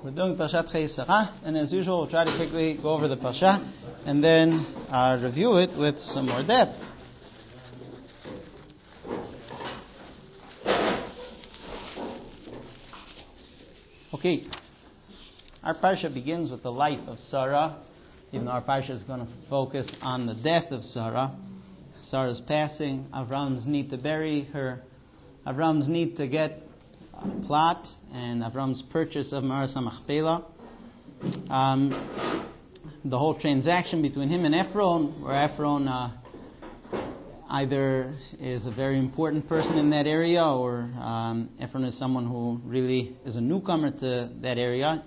We're doing Parshat Chayei Sarah, and as usual, we'll try to quickly go over the Parsha and then review it with some more depth. Okay, our Parsha begins with the life of Sarah, even though our Parsha is going to focus on the death of Sarah. Sarah's passing, Avram's need to bury her, Avram's need to get a plot, and Avram's purchase of Me'aras HaMachpelah. The whole transaction between him and Ephron, where Ephron either is a very important person in that area, or Ephron is someone who really is a newcomer to that area.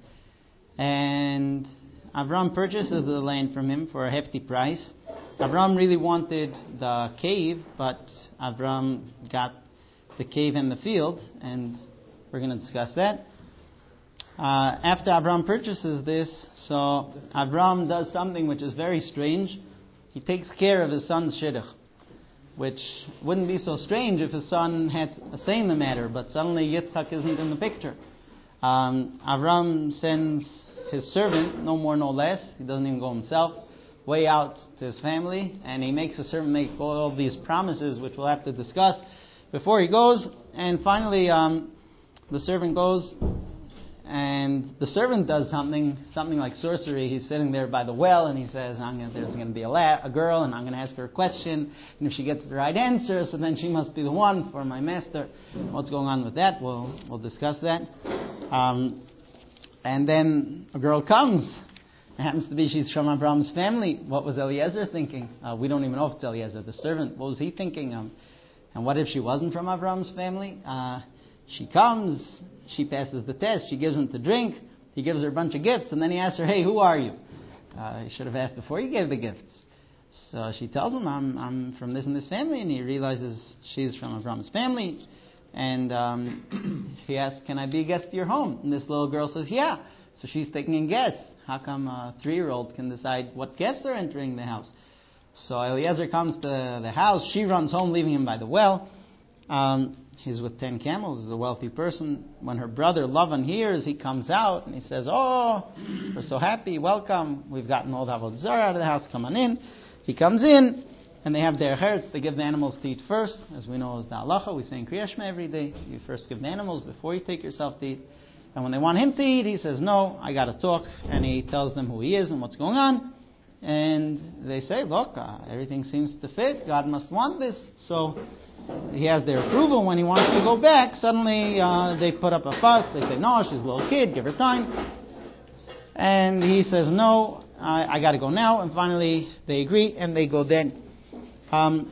And Avram purchases the land from him for a hefty price. Avram really wanted the cave, but Avram got the cave and the field, and we're going to discuss that. After Avram purchases this, so Avram does something which is very strange. He takes care of his son's shidduch, which wouldn't be so strange if his son had a say in the matter, but suddenly Yitzchak isn't in the picture. Avram sends his servant, no more no less, he doesn't even go himself, way out to his family, and he makes the servant make all these promises, which we'll have to discuss before he goes. And finally the servant goes, and the servant does something like sorcery. He's sitting there by the well, and he says, there's going to be a girl, and I'm going to ask her a question, and if she gets the right answer, so then she must be the one for my master. What's going on with that? We'll discuss that. And then a girl comes. It happens to be she's from Avram's family. What was Eliezer thinking? We don't even know if it's Eliezer, the servant. What was he thinking? And what if she wasn't from Avram's family? She comes, she passes the test, she gives him to drink, he gives her a bunch of gifts, and then he asks her, hey, who are you? He should have asked before he gave the gifts. So she tells him, I'm from this and this family, and he realizes she's from Avram's family. And he asks, can I be a guest at your home? And this little girl says, yeah. So she's taking a guess. How come a 3-year-old can decide what guests are entering the house? So Eliezer comes to the house. She runs home, leaving him by the well. He's with 10 camels. He's a wealthy person. When her brother Lavan hears, he comes out and he says, oh, we're so happy. Welcome. We've gotten all the Avodah Zarah out of the house. Come on in. He comes in, and they have their herds. They give the animals to eat first. As we know, is the halacha. We say in Kriya Shema every day, you first give the animals before you take yourself to eat. And when they want him to eat, he says, no, I got to talk. And he tells them who he is and what's going on. And they say, look, everything seems to fit. God must want this. So he has their approval. When he wants to go back, suddenly they put up a fuss. They say, no, she's a little kid, give her time. And he says, no, I got to go now. And finally they agree and they go then. How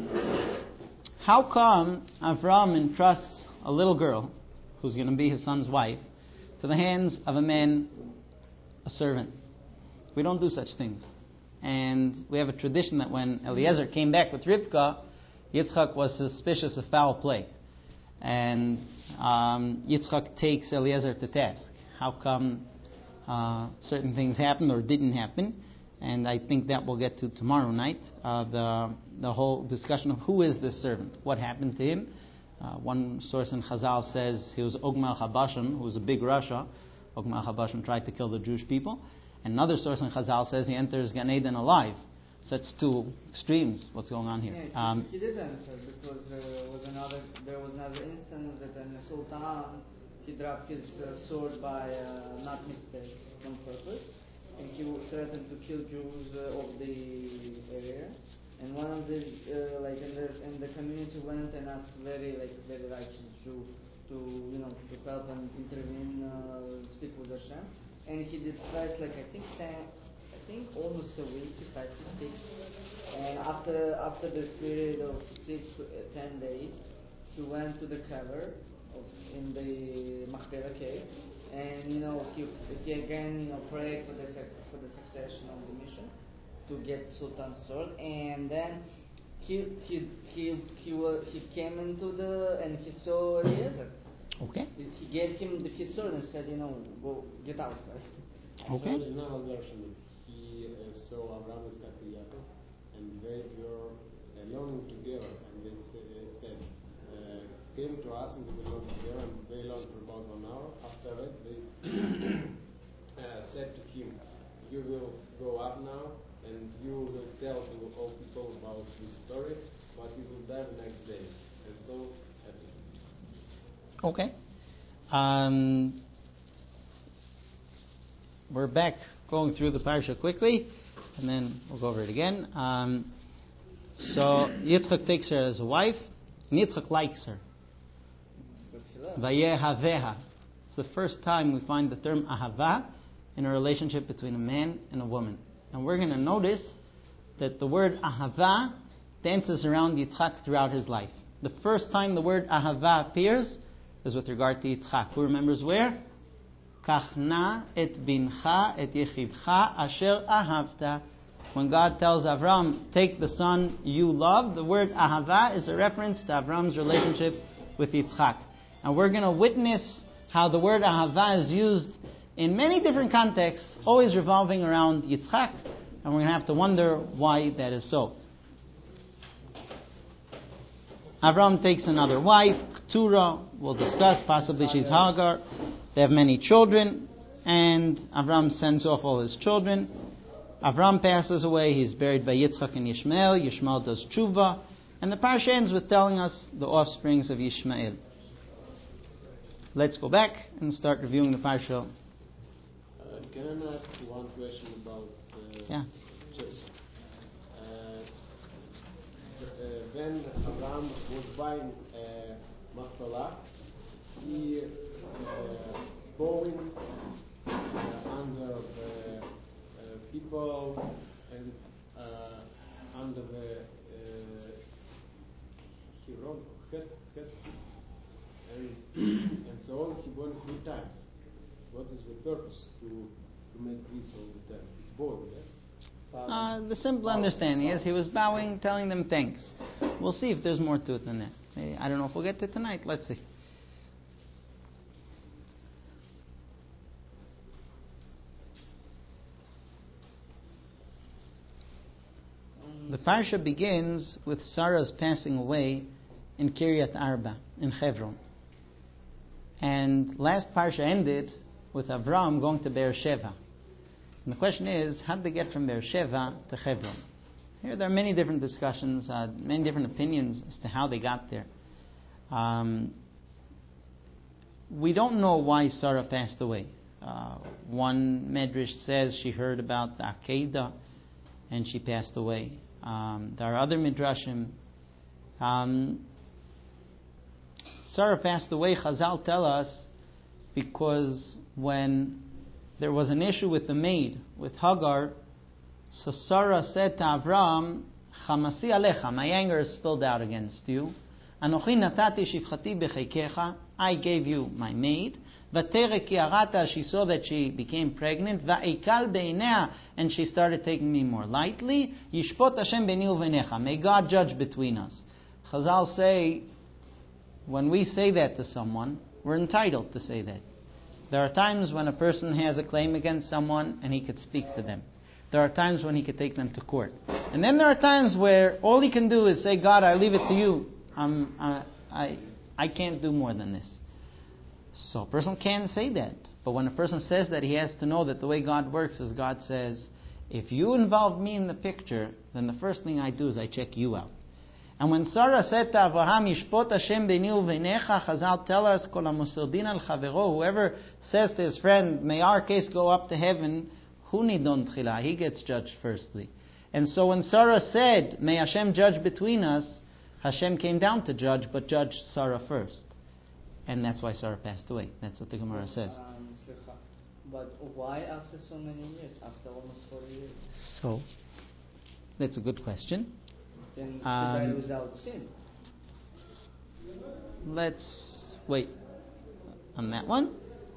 come Avram entrusts a little girl, who's going to be his son's wife, to the hands of a man, a servant? We don't do such things. And we have a tradition that when Eliezer came back with Rivka, Yitzchak was suspicious of foul play. And Yitzchak takes Eliezer to task. How come certain things happened or didn't happen? And I think that we'll get to tomorrow night. The whole discussion of who is this servant? What happened to him? One source in Chazal says he was Og Melech HaBashan, who was a big Rasha. Og Melech HaBashan tried to kill the Jewish people. And another source in Chazal says he enters Gan Eden alive. So it's two extremes. What's going on here? Yeah, he did enter because there was another instance that the Sultan, he dropped his sword by not mistake, on purpose, and he threatened to kill Jews of the area. And one of the in the community went and asked very righteous Jew to help and intervene, speak with Hashem. And he did fast I think almost a week. He fasted 6. And after this period of 6 to 10 days, he went to the kever in the Machpelah cave, and he again prayed for the succession of the mission to get Sultan's sword. And then he came into and he saw Eliezer. Okay. He gave him his sword and said, go get out first. Okay. In another version, he saw Abraham and Yaakov, and they were alone together, and they said, came to us and we learned there, and they learned for about 1 hour. After that, they said to him, "You will go up now, and you will tell to all people about this story, but you will die the next day." And so happened. Okay. We're back going through the parsha quickly, and then we'll go over it again. So Yitzchak takes her as a wife, and Yitzchak likes her. Vayehaveha. It's the first time we find the term ahava in a relationship between a man and a woman. And we're going to notice that the word ahava dances around Yitzchak throughout his life. The first time the word ahava appears is with regard to Yitzchak. Who remembers where? Kachna et bincha et yechivcha asher ahavta. When God tells Avram, take the son you love, the word ahava is a reference to Avram's relationship with Yitzchak. And we're going to witness how the word ahava is used in many different contexts, always revolving around Yitzchak, and we're going to have to wonder why that is so. Avram takes another wife, Keturah. We'll discuss, possibly she's Hagar. They have many children, and Avram sends off all his children. Avram passes away. He's buried by Yitzchak and Yishmael. Yishmael does tshuva. And the parsha ends with telling us the offsprings of Yishmael. Let's go back and start reviewing the parsha. Can I ask one question about just when Abraham was buying Machpelah, he bowing under the people and under the Hebron, and so on. He won 3 times. What is the purpose to make this all the time? It's bowing, yes? The simple understanding is he was bowing, telling them thanks. We'll see if there's more to it than that. I don't know if we'll get to it tonight. Let's see. The parsha begins with Sarah's passing away in Kiryat Arba, in Hebron. And last parsha ended with Avram going to Beersheba. And the question is, how did they get from Beersheba to Hebron? Here there are many different discussions, many different opinions as to how they got there. We don't know why Sarah passed away. One Medrash says she heard about the Akedah and she passed away. There are other Midrashim. Sarah passed away, Chazal tell us, because when there was an issue with the maid, with Hagar, so Sarah said to Avram, Chamasi alecha, my anger is spilled out against you. Anochi natati shifchati bechekecha, I gave you my maid. Vatere ki arata, she saw that she became pregnant. Va'ikal beinea, and she started taking me more lightly. Yishpot Hashem beni uvenecha, may God judge between us. Chazal say, when we say that to someone, we're entitled to say that. There are times when a person has a claim against someone and he could speak to them. There are times when he could take them to court. And then there are times where all he can do is say, God, I leave it to you. I can't do more than this. So a person can say that. But when a person says that, he has to know that the way God works is God says, if you involve me in the picture, then the first thing I do is I check you out. And when Sarah said to Avraham, Yishpot Hashem beni uvenecha, Chazal tell us, Kol hamusardin al chavero, whoever says to his friend, may our case go up to heaven, hu nidon tchila, he gets judged firstly. And so when Sarah said, may Hashem judge between us, Hashem came down to judge, but judged Sarah first. And that's why Sarah passed away. That's what the Gemara says. But why after so many years? After almost 40 years? So, that's a good question. Then she died without sin. Let's wait on that one.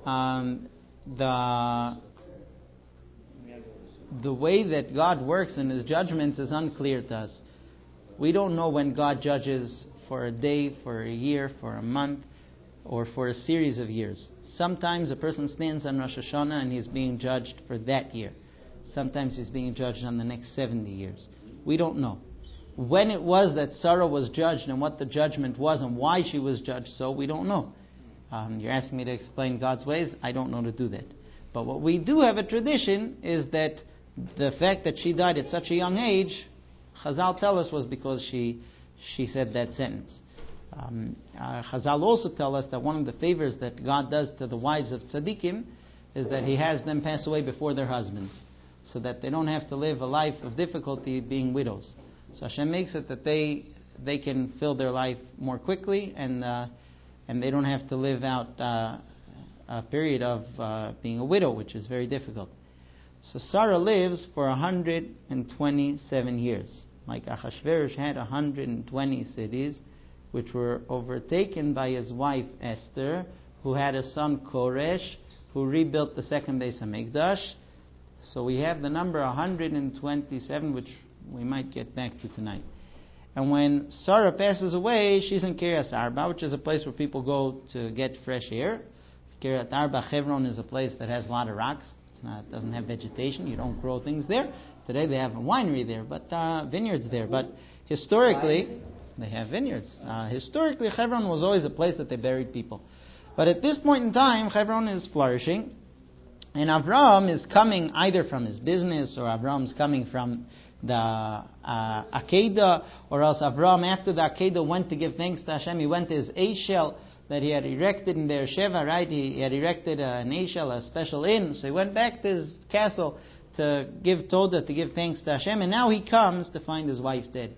The way that God works in His judgments is unclear to us. We don't know when God judges for a day, for a year, for a month, or for a series of years. Sometimes a person stands on Rosh Hashanah and he's being judged for that year. Sometimes he's being judged on the next 70 years. We don't know. when it was that Sarah was judged and what the judgment was and why she was judged, so we don't know. You're asking me to explain God's ways. I don't know to do that. But what we do have a tradition is that the fact that she died at such a young age, Chazal tell us, was because she said that sentence. Chazal also tell us that one of the favors that God does to the wives of tzaddikim is that He has them pass away before their husbands, so that they don't have to live a life of difficulty being widows. So Hashem makes it that they can fill their life more quickly, and they don't have to live out a period of being a widow, which is very difficult. So Sarah lives for 127 years. Like Achashverosh had 120 cities, which were overtaken by his wife Esther, who had a son Koresh, who rebuilt the second Beis Hamikdash. So we have the number 127, which we might get back to tonight. And when Sarah passes away, she's in Kiryat Arba, which is a place where people go to get fresh air. Kiryat Arba, Hebron, is a place that has a lot of rocks. It doesn't have vegetation. You don't grow things there. Today they have a winery there, but vineyards there. But historically, they have vineyards. Historically, Hebron was always a place that they buried people. But at this point in time, Hebron is flourishing. And Avram is coming either from his business, or Avram's coming from the Akedah, or else Avram, after the Akedah, went to give thanks to Hashem. He went to his Eishel that he had erected in Beersheba, right? He had erected an Eishel, a special inn. So he went back to his castle to give Todah, to give thanks to Hashem. And now he comes to find his wife dead.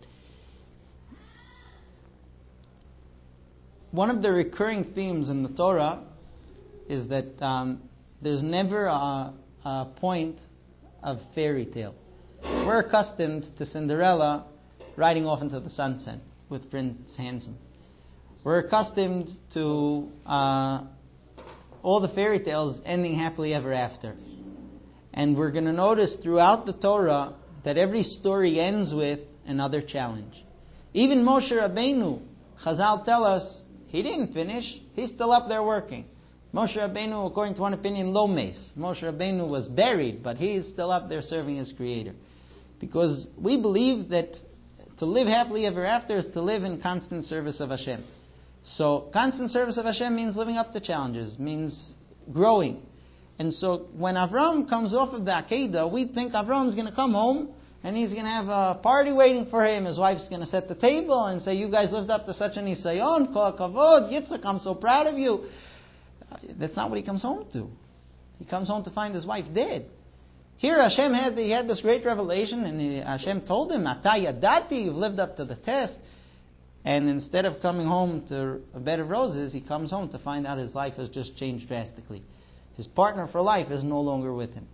One of the recurring themes in the Torah is that there's never a point of fairy tale. We're accustomed to Cinderella riding off into the sunset with Prince Handsome. We're accustomed to all the fairy tales ending happily ever after. And we're going to notice throughout the Torah that every story ends with another challenge. Even Moshe Rabbeinu, Chazal tell us, he didn't finish. He's still up there working. Moshe Rabbeinu, according to one opinion, lo meis. Moshe Rabbeinu was buried, but he is still up there serving his Creator. Because we believe that to live happily ever after is to live in constant service of Hashem. So constant service of Hashem means living up to challenges, means growing. And so when Avram comes off of the Akedah, we think Avram's going to come home and he's going to have a party waiting for him. His wife's going to set the table and say, you guys lived up to such an nisayon, kol kavod, Yitzchak, I'm so proud of you. That's not what he comes home to. He comes home to find his wife dead. Here Hashem had this great revelation, and Hashem told him, Ata yadati, you've lived up to the test. And instead of coming home to a bed of roses, he comes home to find out his life has just changed drastically. His partner for life is no longer with him.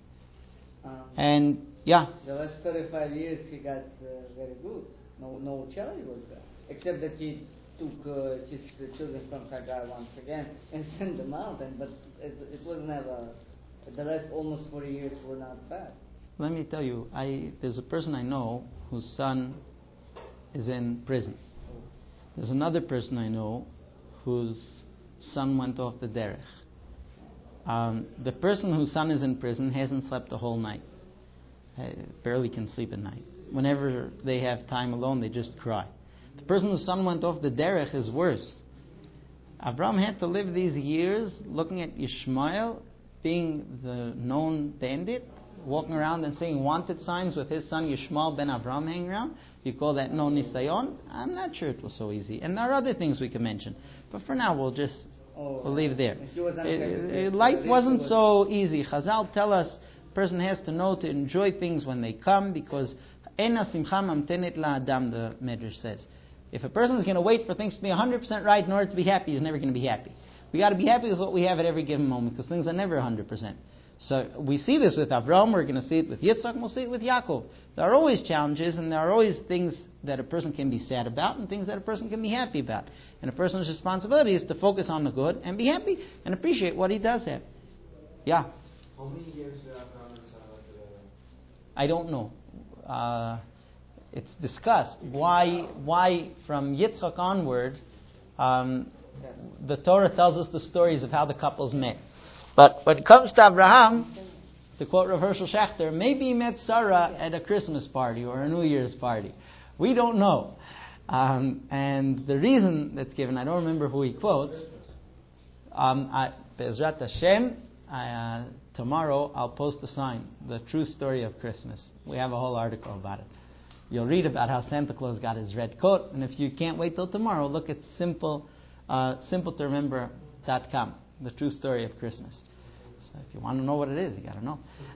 And yeah. The last 35 years he got very good. No challenge was there. Except that he took his children from Hagar once again and sent them out. But it was never... The last almost 40 years were not bad. Let me tell you, there's a person I know whose son is in prison. There's another person I know whose son went off the derech. The person whose son is in prison hasn't slept the whole night. Barely can sleep at night. Whenever they have time alone, they just cry. The person whose son went off the derech is worse. Avram had to live these years looking at Yishmael being the known bandit, walking around and seeing wanted signs with his son Yishmael ben Avram hanging around. You call that no nisayon? I'm not sure it was so easy. And there are other things we can mention. But for now, we'll leave there. Life wasn't so easy. Chazal tell us a person has to know to enjoy things when they come, because ena simcha mamtenet la'adam, the Medrash says. If a person is going to wait for things to be 100% right in order to be happy, he's never going to be happy. We got to be happy with what we have at every given moment, because things are never 100%. So we see this with Avram, we're going to see it with Yitzchak, and we'll see it with Yaakov. There are always challenges, and there are always things that a person can be sad about, and things that a person can be happy about. And a person's responsibility is to focus on the good, and be happy, and appreciate what he does have. Yeah? How many years did Avram and Sarah together? I don't know. It's discussed. Why from Yitzchak onward, the Torah tells us the stories of how the couples met. But when it comes to Abraham, to quote Rav Hershel Schachter, maybe he met Sarah at a Christmas party or a New Year's party. We don't know. And the reason that's given, I don't remember who he quotes. Be'ezrat Hashem, tomorrow I'll post a sign, the true story of Christmas. We have a whole article about it. You'll read about how Santa Claus got his red coat, and if you can't wait till tomorrow, look at simpletoremember.com, the true story of Christmas. So if you want to know what it is, you got to know.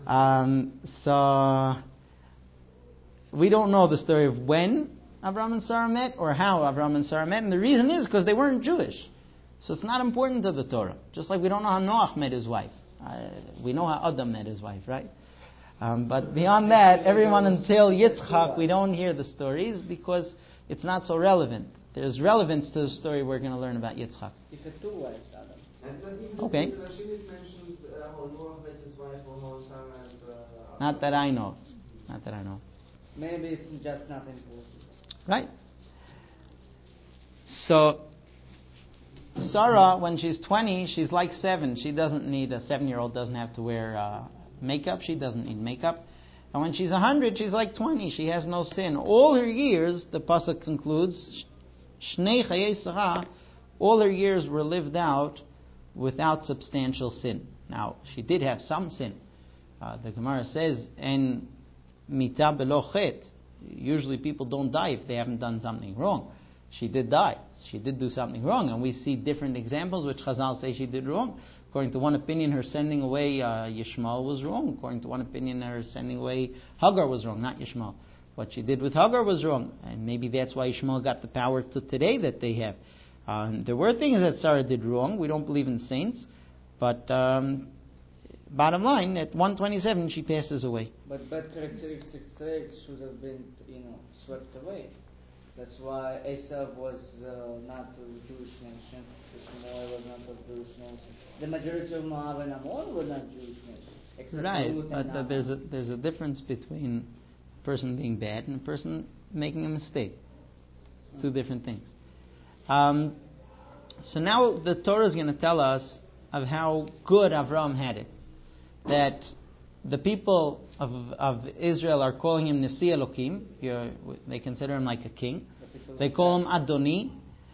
So we don't know the story of when Avram and Sarah met or how Avram and Sarah met, and the reason is because they weren't Jewish. So it's not important to the Torah. Just like we don't know how Noach met his wife. We know how Adam met his wife, right? But beyond that, everyone until Yitzchak, we don't hear the stories because it's not so relevant. There's relevance to the story we're going to learn about Yitzchak. He had two wives, Adam. Okay. Not that I know. Maybe it's just not important. Right. So, Sarah, when she's 20, she's like 7. She doesn't need, a 7-year-old doesn't have to wear makeup. She doesn't need makeup. And when she's 100, she's like 20. She has no sin. All her years, the pasuk concludes, Shnei Chayei Sarah, all her years were lived out without substantial sin. Now, she did have some sin. The Gemara says, En mita belo chet. Usually people don't die if they haven't done something wrong. She did die. She did do something wrong. And we see different examples which Chazal say she did wrong. According to one opinion, her sending away Yishmael was wrong. According to one opinion, her sending away Hagar was wrong, not Yishmael. What she did with Hagar was wrong. And maybe that's why Yishmael got the power to today that they have. There were things that Sarah did wrong. We don't believe in saints. But bottom line, at 127, she passes away. But bad characteristics traits should have been, swept away. That's why Esav was not a Jewish nation. Ishmael was not a Jewish nation. The majority of Moab and Ammon were not Jewish nations. Right, but there's a difference between a person being bad and a person making a mistake. Two different things. So now the Torah is going to tell us of how good Avram had it. That the people of Israel are calling him Nasi Elokim. They consider him like a king. They call him Adoni.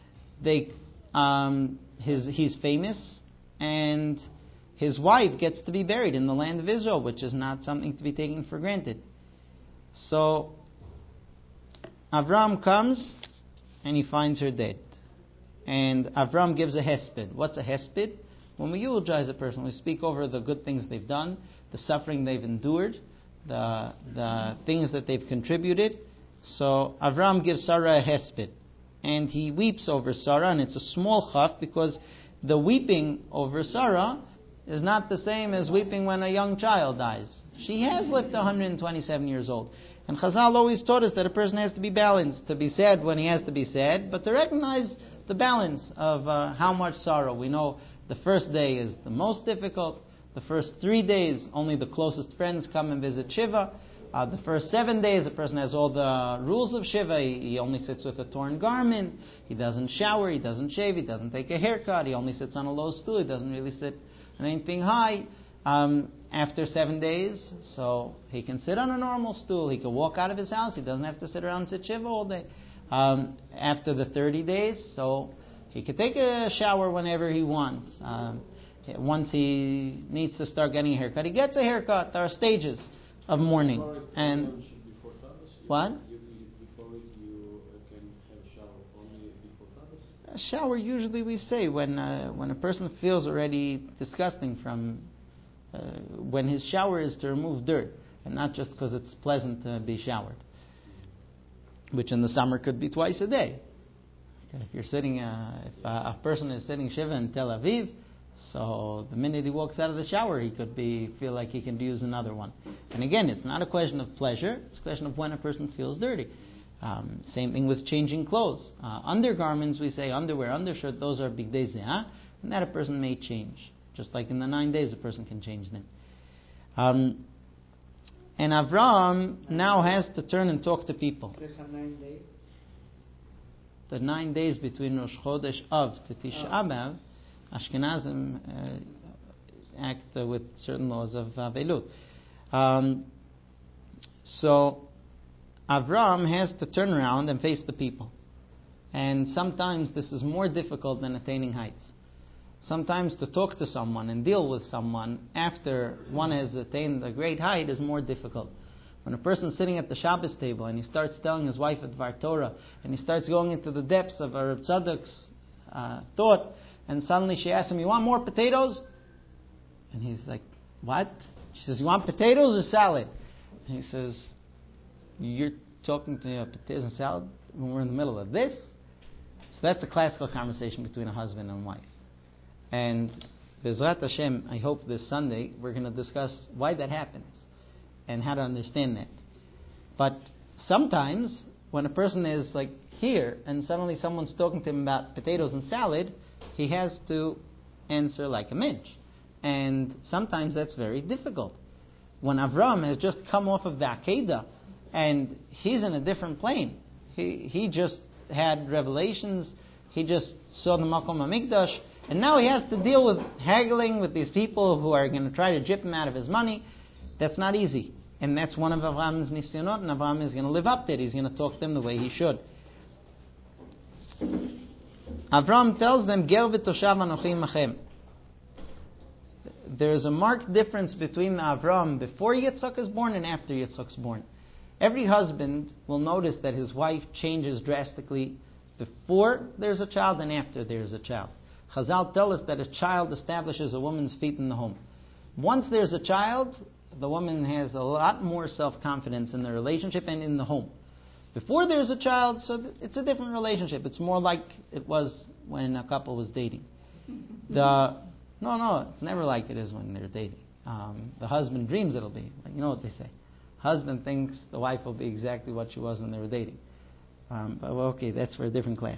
He's famous, and his wife gets to be buried in the land of Israel, which is not something to be taken for granted. So Avram comes, and he finds her dead. And Avram gives a hesped. What's a hesped? When we eulogize a person, we speak over the good things they've done, the suffering they've endured, the things that they've contributed. So Avram gives Sarah a hesped, and he weeps over Sarah, and it's a small chaf because the weeping over Sarah is not the same as weeping when a young child dies. She has lived 127 years old. And Chazal always taught us that a person has to be balanced, to be sad when he has to be sad, but to recognize the balance of how much sorrow. We know the first day is the most difficult. The first 3 days, only the closest friends come and visit Shiva. The first 7 days, a person has all the rules of Shiva. He only sits with a torn garment. He doesn't shower. He doesn't shave. He doesn't take a haircut. He only sits on a low stool. He doesn't really sit on anything high. After 7 days, so he can sit on a normal stool. He can walk out of his house. He doesn't have to sit around and sit Shiva all day. After the 30 days, so he can take a shower whenever he wants. Once he needs to start getting a haircut, he gets a haircut. There are stages of mourning. And what? A shower usually we say when a person feels already disgusting from when his shower is to remove dirt and not just because it's pleasant to be showered, which in the summer could be twice a day. Okay, if you're sitting, if a person is sitting Shiva in Tel Aviv, so the minute he walks out of the shower, he could feel like he can use another one. And again, it's not a question of pleasure; it's a question of when a person feels dirty. Same thing with changing clothes. Undergarments, we say underwear, undershirt; those are bigdei zeah, and that a person may change. Just like in the 9 days, a person can change them. And Avram now has to turn and talk to people. The 9 days between Rosh Chodesh Av to Tisha B'Av, Ashkenazim act with certain laws of Avelut. So Avram has to turn around and face the people. And sometimes this is more difficult than attaining heights. Sometimes to talk to someone and deal with someone after one has attained a great height is more difficult. When a person's sitting at the Shabbos table and he starts telling his wife a Dvar Torah and he starts going into the depths of a Reb Tzadok's thought, and suddenly she asks him, "You want more potatoes?" And he's like, "What?" She says, "You want potatoes or salad?" And he says, "You're talking to me about potatoes and salad when we're in the middle of this?" So that's a classical conversation between a husband and wife. And Bezrat Hashem, I hope this Sunday we're going to discuss why that happens and how to understand that. But sometimes when a person is like here and suddenly someone's talking to him about potatoes and salad, he has to answer like a mensch. And sometimes that's very difficult. When Avram has just come off of the Akedah and he's in a different plane, he just had revelations, he just saw the Makom HaMikdash, and now he has to deal with haggling with these people who are going to try to jip him out of his money. That's not easy. And that's one of Avram's nisyonot, and Avram is going to live up to it. He's going to talk to them the way he should. Avram tells them, Ger v'toshav anochi imachem. There's a marked difference between Avram before Yitzchak is born and after Yitzchak's born. Every husband will notice that his wife changes drastically before there's a child and after there's a child. Chazal tell us that a child establishes a woman's feet in the home. Once there's a child, the woman has a lot more self-confidence in the relationship and in the home. Before there's a child, so it's a different relationship. It's more like it was when a couple was dating. No, it's never like it is when they're dating. The husband dreams it'll be. You know what they say. Husband thinks the wife will be exactly what she was when they were dating. But okay, that's for a different class.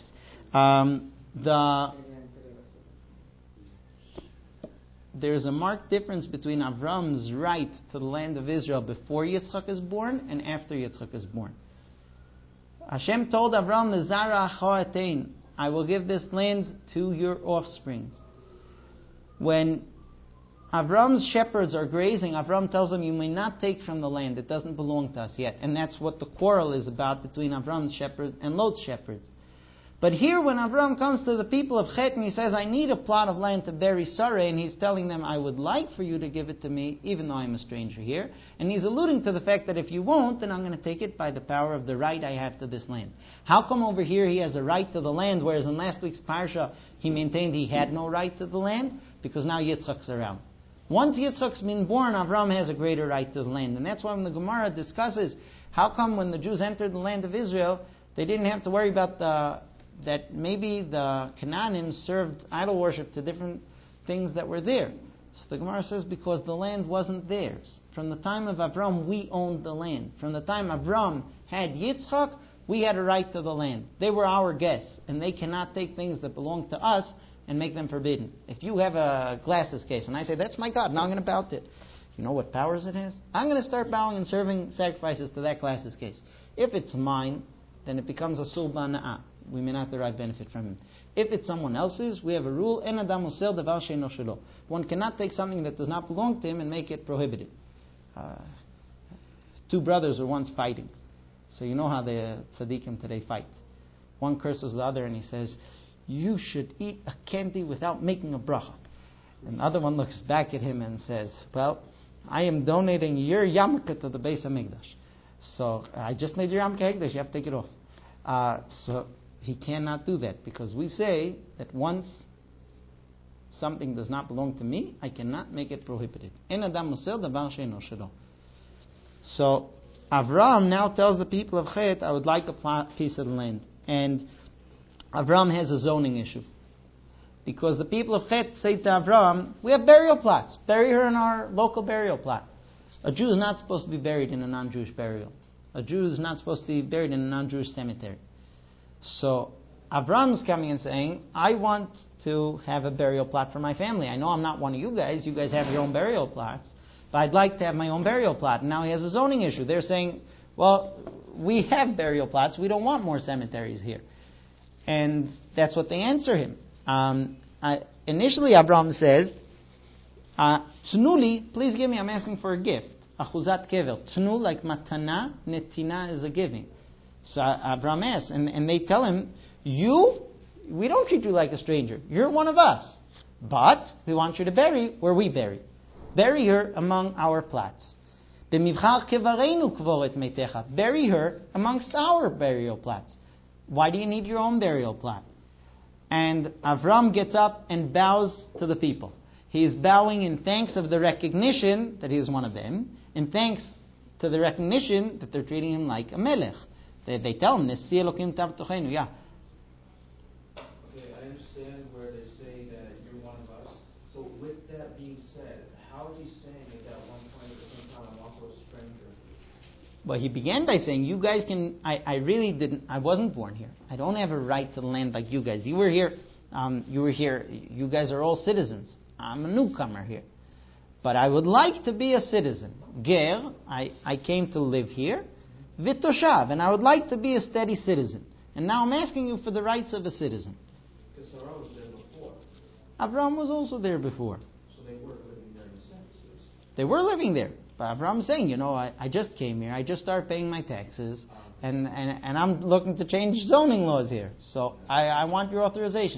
There's a marked difference between Avram's right to the land of Israel before Yitzchak is born and after Yitzchak is born. Hashem told Avram, "L'zara achatein, I will give this land to your offspring." When Avram's shepherds are grazing, Avram tells them, "You may not take from the land; it doesn't belong to us yet." And that's what the quarrel is about between Avram's shepherds and Lot's shepherds. But here, when Avram comes to the people of Chet and he says, "I need a plot of land to bury Sarah," and he's telling them, "I would like for you to give it to me, even though I'm a stranger here." And he's alluding to the fact that if you won't, then I'm going to take it by the power of the right I have to this land. How come over here he has a right to the land, whereas in last week's parsha he maintained he had no right to the land? Because now Yitzchak's around. Once Yitzchak's been born, Avram has a greater right to the land. And that's why when the Gemara discusses how come when the Jews entered the land of Israel, they didn't have to worry about that maybe the Canaanim served idol worship to different things that were there. So the Gemara says because the land wasn't theirs. From the time of Avram, we owned the land. From the time Avram had Yitzchak, we had a right to the land. They were our guests, and they cannot take things that belong to us and make them forbidden. If you have a glasses case, and I say, "That's my God, now I'm going to bow to it," you know what powers it has? I'm going to start bowing and serving sacrifices to that glasses case. If it's mine, then it becomes a sul ba'na'ah. We may not derive benefit from it. If it's someone else's, we have a rule, en adam osel davar she'eino shelo. One cannot take something that does not belong to him and make it prohibited. Two brothers were once fighting. So you know how the tzaddikim today fight. One curses the other and he says, "You should eat a candy without making a bracha." And the other one looks back at him and says, "Well, I am donating your yarmulke to the Beis HaMikdash. So I just made your yarmulke hekdesh, you have to take it off." So he cannot do that because we say that once something does not belong to me, I cannot make it prohibited. En adam osel davar she'eino shelo. So Avram now tells the people of Chet, "I would like a piece of the land." And Avram has a zoning issue. Because the people of Chet say to Avram, "We have burial plots. Bury her in our local burial plot." A Jew is not supposed to be buried in a non-Jewish burial. A Jew is not supposed to be buried in a non-Jewish cemetery. So Avram's coming and saying, "I want to have a burial plot for my family. I know I'm not one of you guys. You guys have your own burial plots. But I'd like to have my own burial plot." And now he has a zoning issue. They're saying, "Well, we have burial plots. We don't want more cemeteries here." And that's what they answer him. Initially, Avram says, "Tznuli, please give me, I'm asking for a gift." achuzat kever. Tnu, like matana, netina is a giving. So Avram asks, and they tell him, we don't treat you like a stranger. You're one of us. But we want you to bury where we bury. Bury her among our plots. B'mivchar kevareinu kvoret meitecha. Bury her amongst our burial plots. Why do you need your own burial plot? And Avram gets up and bows to the people. He is bowing in thanks of the recognition that he is one of them, in thanks to the recognition that they're treating him like a melech. They tell him, Nesi Elokim tav tochenu. Yeah. Okay, I understand where they say that you're one of us. So with that being said, how is he saying at that one point at the same time, I'm also a stranger? Well, he began by saying, you guys can, I wasn't born here. I don't have a right to the land like you guys. You were here, you guys are all citizens. I'm a newcomer here. But I would like to be a citizen. Ger, I came to live here. Vitoshav, and I would like to be a steady citizen. And now I'm asking you for the rights of a citizen. Because Sarah was there before. Avram was also there before. So they were living there in a sense. Yes. They were living there. But Avram's saying, I just came here. I just started paying my taxes. And I'm looking to change zoning laws here. So I want your authorization.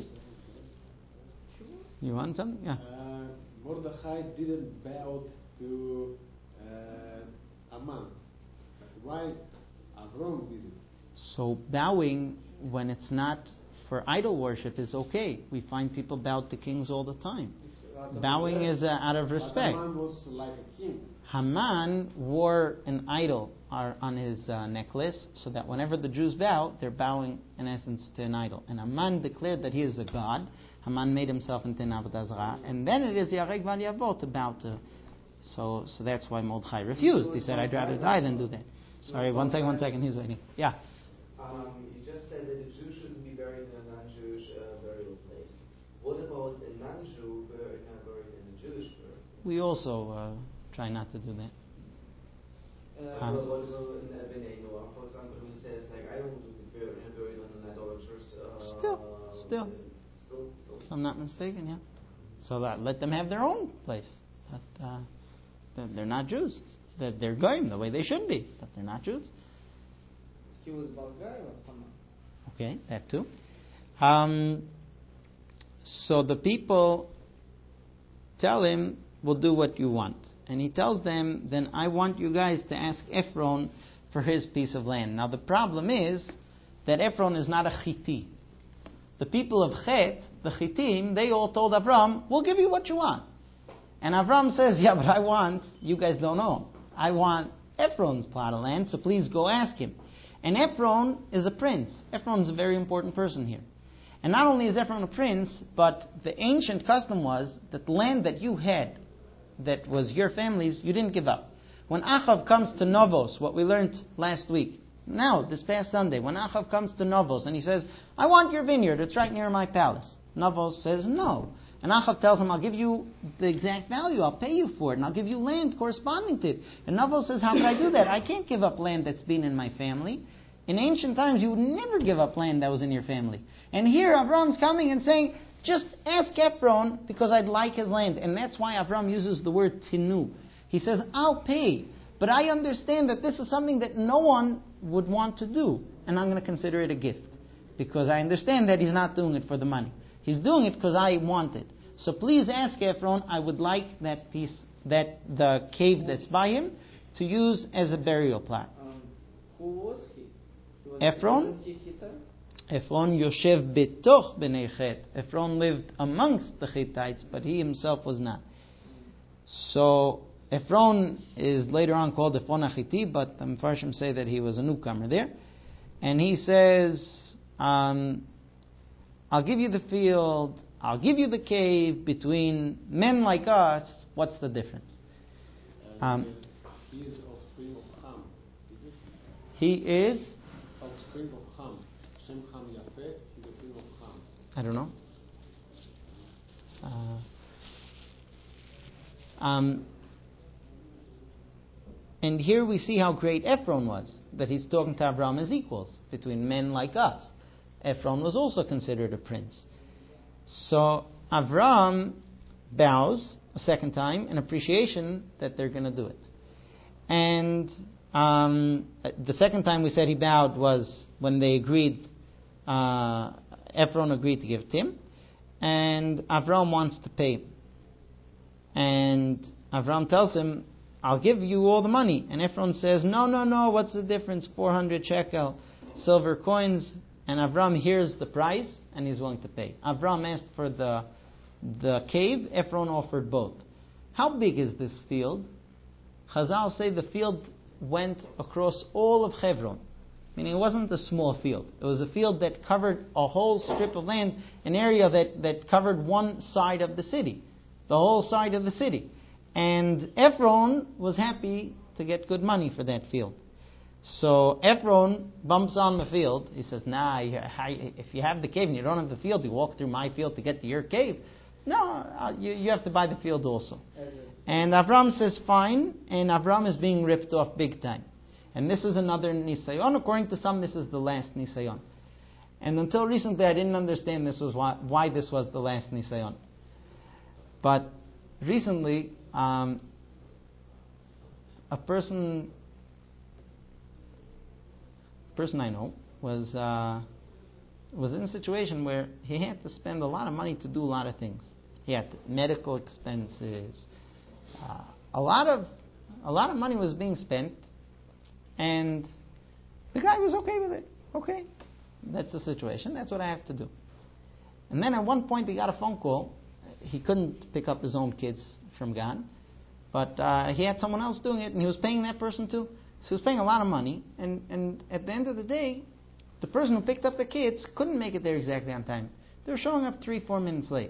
You want something? Yeah. Mordechai didn't bow to Aman. But why Avram did it? So bowing, when it's not for idol worship, is okay. We find people bow to kings all the time. Bowing is out of respect. But Haman was like a king. Haman wore an idol on his necklace, so that whenever the Jews bow, they're bowing in essence to an idol. And Haman declared that he is a god. Haman made himself into an avodah zarah, and then it is Yareg Val Yavo to bow to. So that's why Mordechai refused. He said, "I'd rather die than do that." Sorry, one second. He's waiting. Yeah. You just said that the Jew shouldn't be buried in a non-Jewish burial place. What about a non-Jew buried in a Jewish burial? We also try not to do that. What about in Bnei Noah, for example, who says, like, I don't want to be buried on an idolatrous... Still. If I'm not mistaken, yeah. So let them have their own place. But they're not Jews. They're going the way they should be, but they're not Jews. He was Bulgarian or Haman? Okay, that too. So the people tell him, we'll do what you want. And he tells them, then I want you guys to ask Ephron for his piece of land. Now the problem is that Ephron is not a Chiti. The people of Chet, the Chitim, they all told Avram, we'll give you what you want. And Avram says, yeah, but you guys don't know. I want Ephron's plot of land, so please go ask him. And Ephron is a prince. Ephron is a very important person here. And not only is Ephron a prince, but the ancient custom was that the land that you had, that was your family's, you didn't give up. When Achav comes to Novos, what we learned last week, now, this past Sunday, when Achav comes to Novos and he says, I want your vineyard, it's right near my palace. Novos says, no. And Achav tells him, I'll give you the exact value, I'll pay you for it, and I'll give you land corresponding to it. And Novos says, how could I do that? I can't give up land that's been in my family. In ancient times, you would never give up land that was in your family. And here, Avram's coming and saying, just ask Ephron, because I'd like his land. And that's why Avram uses the word tinu. He says, I'll pay, but I understand that this is something that no one would want to do, and I'm going to consider it a gift, because I understand that he's not doing it for the money. He's doing it because I want it. So please ask Ephron, I would like that piece, the cave that's by him, to use as a burial plot. Who was he? Ephron? Ephron Yoshev Betoch B'nei Chet. Ephron lived amongst the Hittites, but he himself was not. So Ephron is later on called Ephron HaChiti, but the Mefarshim say that he was a newcomer there. And he says, I'll give you the field, I'll give you the cave. Between men like us, what's the difference? He is offspring of Ham. He is? Offspring of Ham. Shem Ham Yafeh, he's offspring of Ham. I don't know. And here we see how great Ephron was, that he's talking to Avram as equals, between men like us. Ephron was also considered a prince. So Avram bows a second time in appreciation that they're going to do it. And the second time we said he bowed was when they agreed, Ephron agreed to give Tim, and Avram wants to pay. And Avram tells him, I'll give you all the money. And Ephron says, no, what's the difference? 400 shekel, silver coins. And Avram hears the price, and he's willing to pay. Avram asked for the cave, Ephron offered both. How big is this field? Chazal say the field went across all of Hebron. Meaning it wasn't a small field. It was a field that covered a whole strip of land, an area that covered one side of the city. The whole side of the city. And Ephron was happy to get good money for that field. So Ephron bumps on the field. He says, if you have the cave and you don't have the field, you walk through my field to get to your cave. No, you have to buy the field also. And Avram says, fine. And Avram is being ripped off big time. And this is another Nisayon. According to some, this is the last Nisayon. And until recently, I didn't understand this was why this was the last Nisayon. But recently, a person I know was in a situation where he had to spend a lot of money to do a lot of things. He had medical expenses. A lot of money was being spent, and the guy was okay with it. Okay, that's the situation. That's what I have to do. And then at one point he got a phone call. He couldn't pick up his own kids from Gan, but he had someone else doing it, and he was paying that person too. So he was paying a lot of money, and at the end of the day, the person who picked up the kids couldn't make it there exactly on time. They were showing up 3-4 minutes late.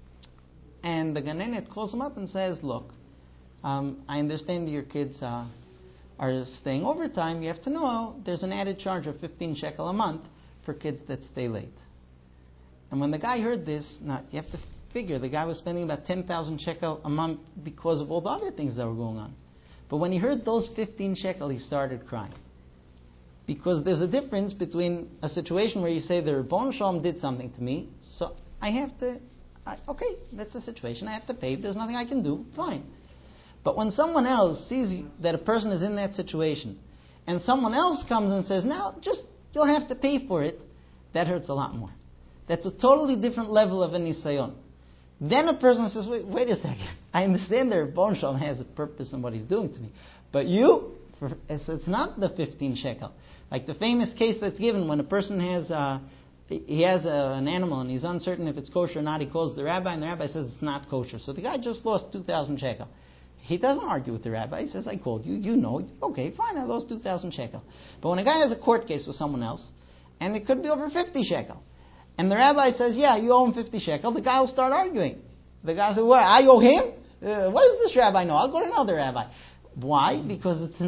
And the Ganenet calls him up and says, look, I understand that your kids are staying overtime. You have to know there's an added charge of 15 shekel a month for kids that stay late. And when the guy heard this, now you have to figure the guy was spending about 10,000 shekel a month because of all the other things that were going on. But when he heard those 15 shekel, he started crying. Because there's a difference between a situation where you say the Ribbon Shalom did something to me, so I have to, okay, that's the situation, I have to pay, there's nothing I can do, fine. But when someone else sees that a person is in that situation, and someone else comes and says, now, you'll have to pay for it, that hurts a lot more. That's a totally different level of a nisayon. Then a person says, wait a second, I understand that Ribbon Shalom has a purpose in what he's doing to me, but it's not the 15 shekel. Like the famous case that's given when a person has an animal and he's uncertain if it's kosher or not, he calls the rabbi and the rabbi says it's not kosher. So the guy just lost 2,000 shekel. He doesn't argue with the rabbi. He says, I called you, you know, okay, fine, I lost 2,000 shekel. But when a guy has a court case with someone else, and it could be over 50 shekel, and the rabbi says, yeah, you owe him 50 shekel, the guy will start arguing. The guy says, what, I owe him? What does this rabbi know? I'll go to another rabbi. Why? Because it's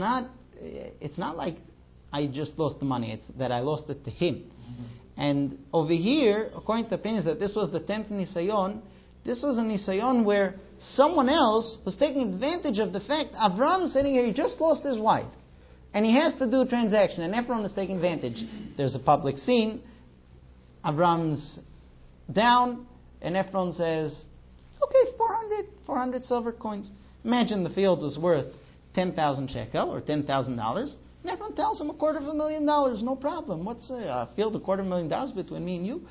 not like I just lost the money, it's that I lost it to him. Mm-hmm. And over here, according to opinions that this was the 10th Nisayon, this was a Nisayon where someone else was taking advantage of the fact Avram sitting here, he just lost his wife. And he has to do a transaction, and Ephron is taking advantage. There's a public scene, Avram's down, and Ephron says, okay, 400 silver coins. Imagine the field was worth 10,000 shekel, or $10,000. And everyone tells him $250,000, no problem. What's a field $250,000 between me and you?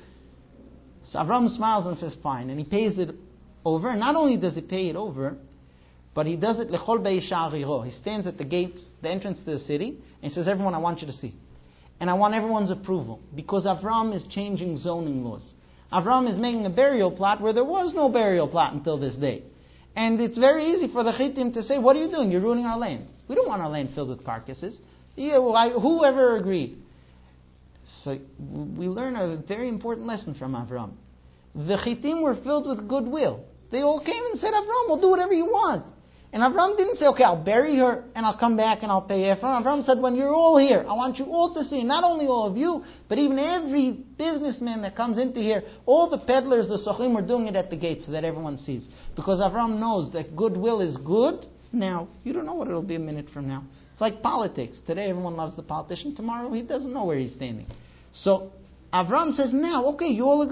So Avram smiles and says, fine. And he pays it over. And not only does he pay it over, but he does it lechol be'isha'ariro. He stands at the gates, the entrance to the city, and he says, everyone, I want you to see. And I want everyone's approval. Because Avram is changing zoning laws. Avram is making a burial plot where there was no burial plot until this day. And it's very easy for the Chitim to say, what are you doing? You're ruining our land. We don't want our land filled with carcasses. Yeah, whoever agreed. So we learn a very important lesson from Avram. The Chitim were filled with goodwill. They all came and said, Avram, we'll do whatever you want. And Avram didn't say, okay, I'll bury her and I'll come back and I'll pay Ephron. Avram said, when you're all here, I want you all to see, not only all of you, but even every businessman that comes into here, all the peddlers, the sochim, are doing it at the gate so that everyone sees. Because Avram knows that goodwill is good. Now, you don't know what it'll be a minute from now. It's like politics. Today everyone loves the politician. Tomorrow he doesn't know where he's standing. So Avram says, now, okay, you all agree?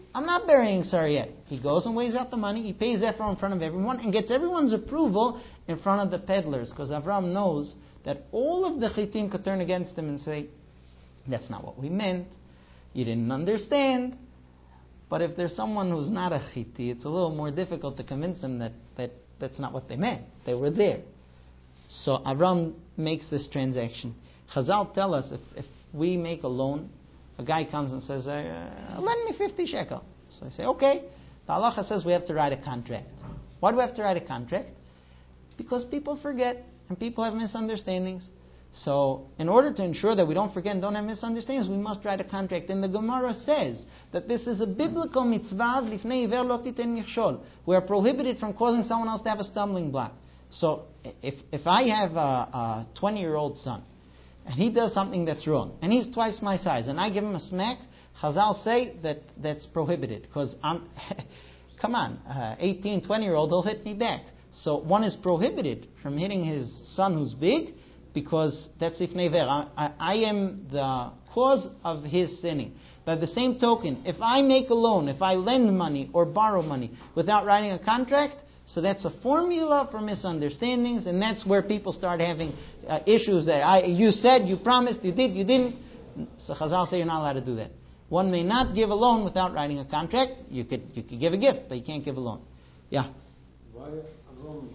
I'm not burying Sarah yet. He goes and weighs out the money, he pays Ephron in front of everyone, and gets everyone's approval in front of the peddlers, because Avram knows that all of the Chitim could turn against him and say, that's not what we meant, you didn't understand. But if there's someone who's not a Chiti, it's a little more difficult to convince him that that's not what they meant. They were there. So Avram makes this transaction. Chazal tell us if we make a loan, a guy comes and says, lend me 50 shekel. So I say, okay. The halacha says we have to write a contract. Why do we have to write a contract? Because people forget and people have misunderstandings. So, in order to ensure that we don't forget and don't have misunderstandings, we must write a contract. And the Gemara says that this is a biblical mitzvah. Lifnei iver lo titen michshol. We are prohibited from causing someone else to have a stumbling block. So, if I have a 20-year-old son, and he does something that's wrong, and he's twice my size, and I give him a smack, Chazal say that's prohibited. Because come on, 18, 20-year-old, he'll hit me back. So, one is prohibited from hitting his son who's big, because that's ifnei ver. I am the cause of his sinning. By the same token, if I make a loan, if I lend money or borrow money without writing a contract, so that's a formula for misunderstandings, and that's where people start having issues that you said, you promised, you did, you didn't. So Chazal say you're not allowed to do that. One may not give a loan without writing a contract. You could give a gift, but you can't give a loan. Yeah. Why Avram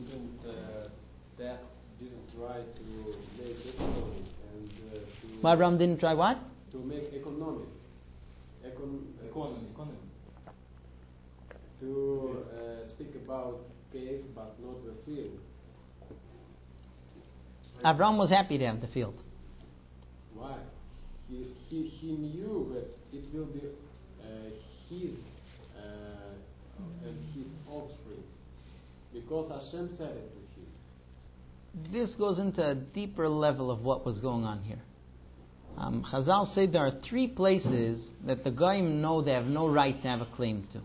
didn't try to make economic and Why Avram didn't try what? to make economic Economy. to speak about cave but not the field. Avram was happy to have the field. Why? He knew that it will be his and his offspring, because Hashem said it to him. This goes into a deeper level of what was going on here. Chazal say there are three places that the Goyim know they have no right to have a claim to.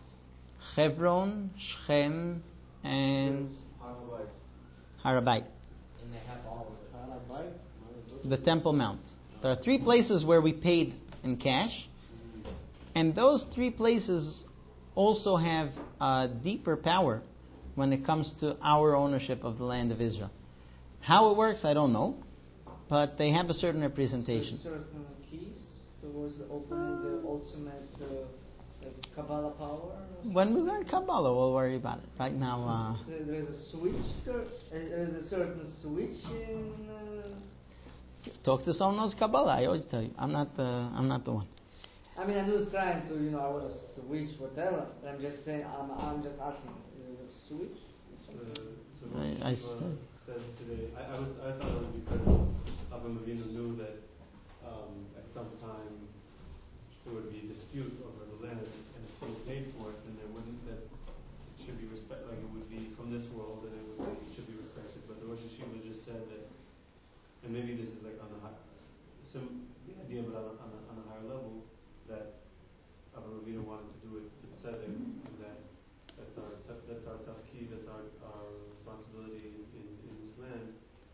Hebron, Shechem, and Harabayit. And they have all of it. The Temple Mount. There are three places where we paid in cash, and those three places also have a deeper power when it comes to our ownership of the land of Israel. How it works, I don't know, but they have a certain representation. Certain keys towards opening the ultimate Kabbalah power. When we learn Kabbalah, we'll worry about it. Right now, There's a switch. There's a certain switch in. talk to someone who knows Kabbalah. I always tell you, I'm not the one. I mean, I'm not trying to, I want to switch whatever. I'm just saying, I'm just asking. Is it a switch? I said. Said today, I thought it was because Avram Avinu knew that at some time there would be a dispute over the land, and if he paid for it, then there wouldn't, that it should be like it would be from this world, and it should be respected. But the Rosh Hashiva just said that, and maybe this is like on the the idea, but on a higher level, that Avram Avinu wanted to do it in Tzedek, and that's our tafkid, that's our responsibility in this land,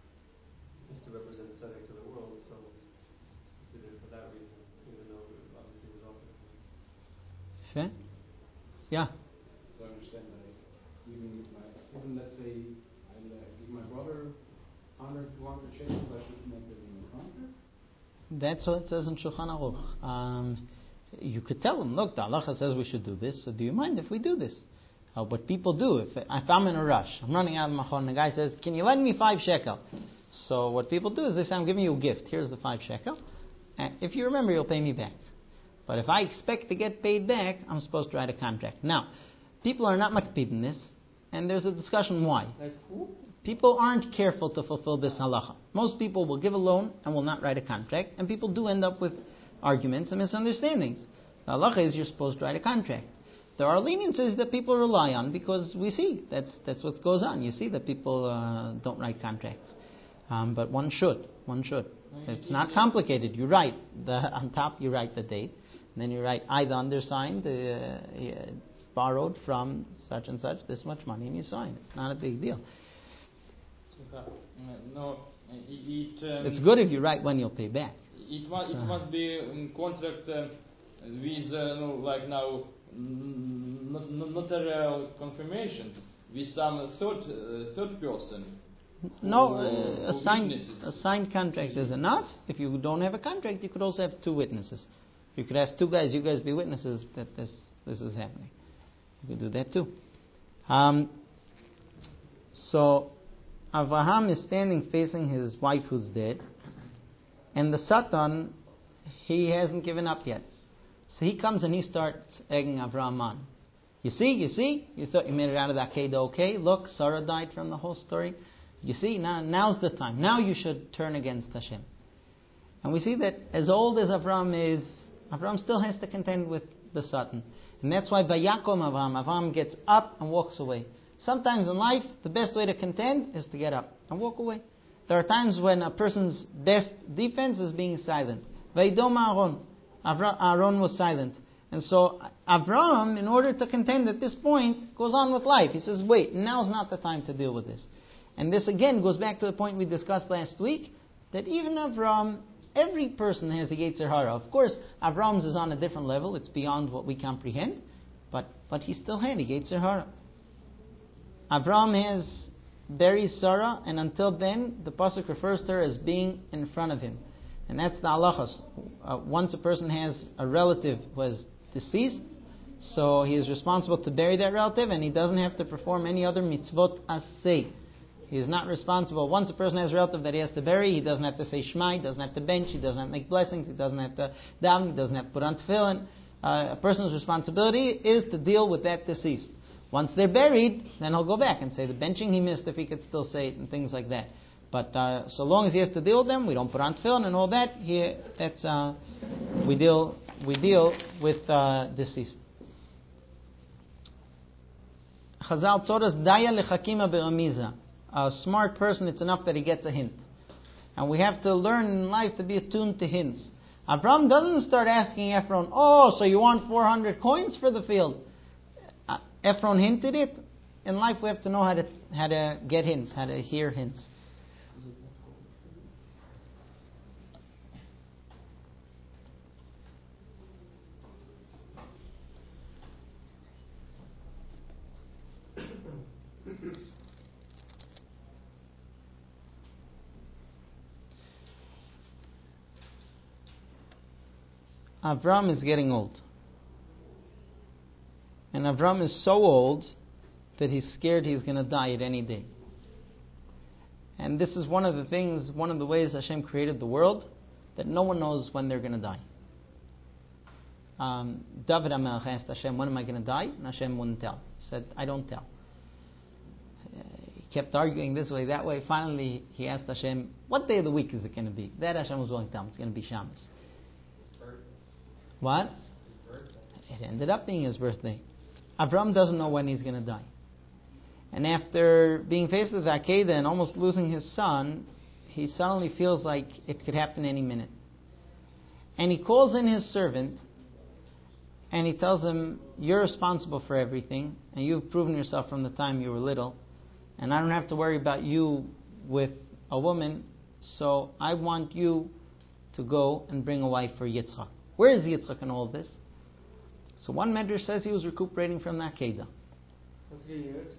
is to represent tzedek to the world. So did it for that reason, even though it obviously was offered to him. Fair? Yeah. So I understand that even let's say I give my brother 100, 200 shekels, I should make it in the contract? That's what it says in Shulchan Aruch. You could tell them, look, the halacha says we should do this, so do you mind if we do this? What people do, if I'm in a rush, I'm running out of Machon, the guy says, can you lend me 5 shekel? So what people do is they say, I'm giving you a gift, here's the 5 shekel. And if you remember, you'll pay me back. But if I expect to get paid back, I'm supposed to write a contract. Now, people are not makpid in this, and there's a discussion why. Like who? People aren't careful to fulfill this halacha. Most people will give a loan and will not write a contract, and people do end up with arguments and misunderstandings. The halacha is you're supposed to write a contract. There are leniencies that people rely on because we see that's what goes on. You see that people don't write contracts, but one should. It's not complicated. You write on top. You write the date, and then you write I, the undersigned, borrowed from such and such this much money, and you sign. It's not a big deal. No, It's good if you write when you'll pay back. It must be in contract with like now notarial confirmations with some third person. No, who a witnesses. signed contract is enough. If you don't have a contract, you could also have two witnesses. You could ask two guys, you guys be witnesses that this is happening. You could do that too. So Avraham is standing facing his wife who's dead, and the Satan, he hasn't given up yet. So he comes and he starts egging Avraham on. You see, you thought you made it out of that Akedah okay. Look, Sarah died from the whole story. You see, now's the time. Now you should turn against Hashem. And we see that as old as Avraham is, Avraham still has to contend with the Satan. And that's why Vayakom Avraham gets up and walks away. Sometimes in life, the best way to contend is to get up and walk away. There are times when a person's best defense is being silent. Vaydom Aaron was silent. And so Avraham, in order to contend at this point, goes on with life. He says, wait, now's not the time to deal with this. And this again goes back to the point we discussed last week, that even Avraham, every person has a Yetzer Hara. Of course, Avraham's is on a different level. It's beyond what we comprehend. But he still had a Yetzer Hara. Avraham has buried Sarah, and until then, the Pasuk refers to her as being in front of him. And that's the halachas. Once a person has a relative who is deceased, so he is responsible to bury that relative, and he doesn't have to perform any other mitzvot aseh. He is not responsible. Once a person has a relative that he has to bury, he doesn't have to say Shema, he doesn't have to bench, he doesn't have to make blessings, he doesn't have to daven, he doesn't have to put on tefillin. A person's responsibility is to deal with that deceased. Once they're buried, then he'll go back and say the benching he missed if he could still say it and things like that. But so long as he has to deal with them, we don't put on tefillin and all that. We deal with deceased. Chazal taught us daya lechakima beramiza. A smart person, it's enough that he gets a hint, and we have to learn in life to be attuned to hints. Abraham doesn't start asking Ephron, "Oh, so you want 400 coins for the field?" Ephron hinted it. In life, we have to know how to get hints, how to hear hints. Avram is getting old. And Avram is so old that he's scared he's going to die at any day. And this is one of the ways Hashem created the world, that no one knows when they're going to die. David HaMelech asked Hashem, when am I going to die? And Hashem wouldn't tell. He said, I don't tell. He kept arguing this way, that way. Finally, he asked Hashem, what day of the week is it going to be? That Hashem was willing to tell him. It's going to be Shabbos. What? It ended up being his birthday. Avram doesn't know when he's going to die. And after being faced with Akedah and almost losing his son, he suddenly feels like it could happen any minute. And he calls in his servant, and he tells him, you're responsible for everything, and you've proven yourself from the time you were little, and I don't have to worry about you with a woman, so I want you to go and bring a wife for Yitzchak. Where is Yitzchak in all this? So one medrash says he was recuperating from the Akedah. For 3 years.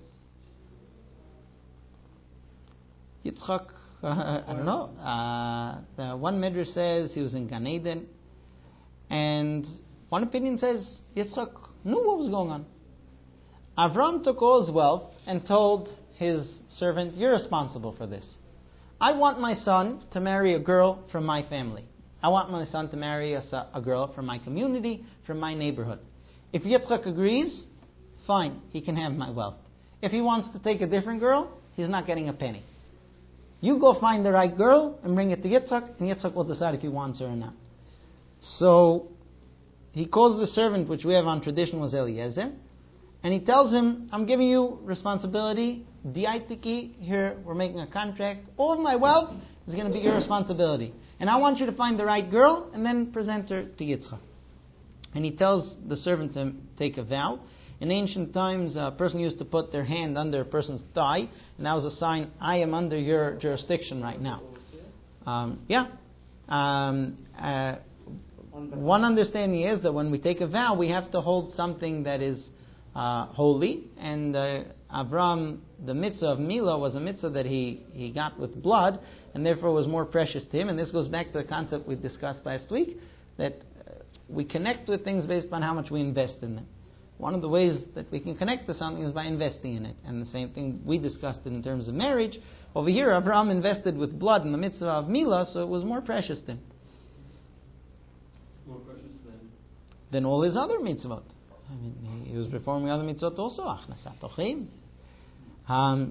Yitzchak, I don't know. The one medrash says he was in Gan Eden, and one opinion says Yitzchak knew what was going on. Avram took all his wealth and told his servant, you're responsible for this. I want my son to marry a girl from my family. I want my son to marry a girl from my community, from my neighborhood. If Yitzchak agrees, fine, he can have my wealth. If he wants to take a different girl, he's not getting a penny. You go find the right girl and bring it to Yitzchak, and Yitzchak will decide if he wants her or not. So he calls the servant, which we have on tradition was Eliezer, and he tells him, I'm giving you responsibility, diaitiki, here we're making a contract, all of my wealth is going to be your responsibility. And I want you to find the right girl and then present her to Yitzchak. And he tells the servant to take a vow. In ancient times, a person used to put their hand under a person's thigh, and that was a sign, I am under your jurisdiction right now. On One understanding is that when we take a vow, we have to hold something that is holy. And Avram, the mitzvah of Milah, was a mitzvah that he got with blood, and therefore was more precious to him. And this goes back to the concept we discussed last week, that we connect with things based on how much we invest in them. One of the ways that we can connect to something is by investing in it. And the same thing we discussed in terms of marriage. Over here, Avram invested with blood in the mitzvah of Milah, so it was more precious to him. More precious than all his other mitzvot. I mean, he was performing other mitzvot also. Achnasat ochim.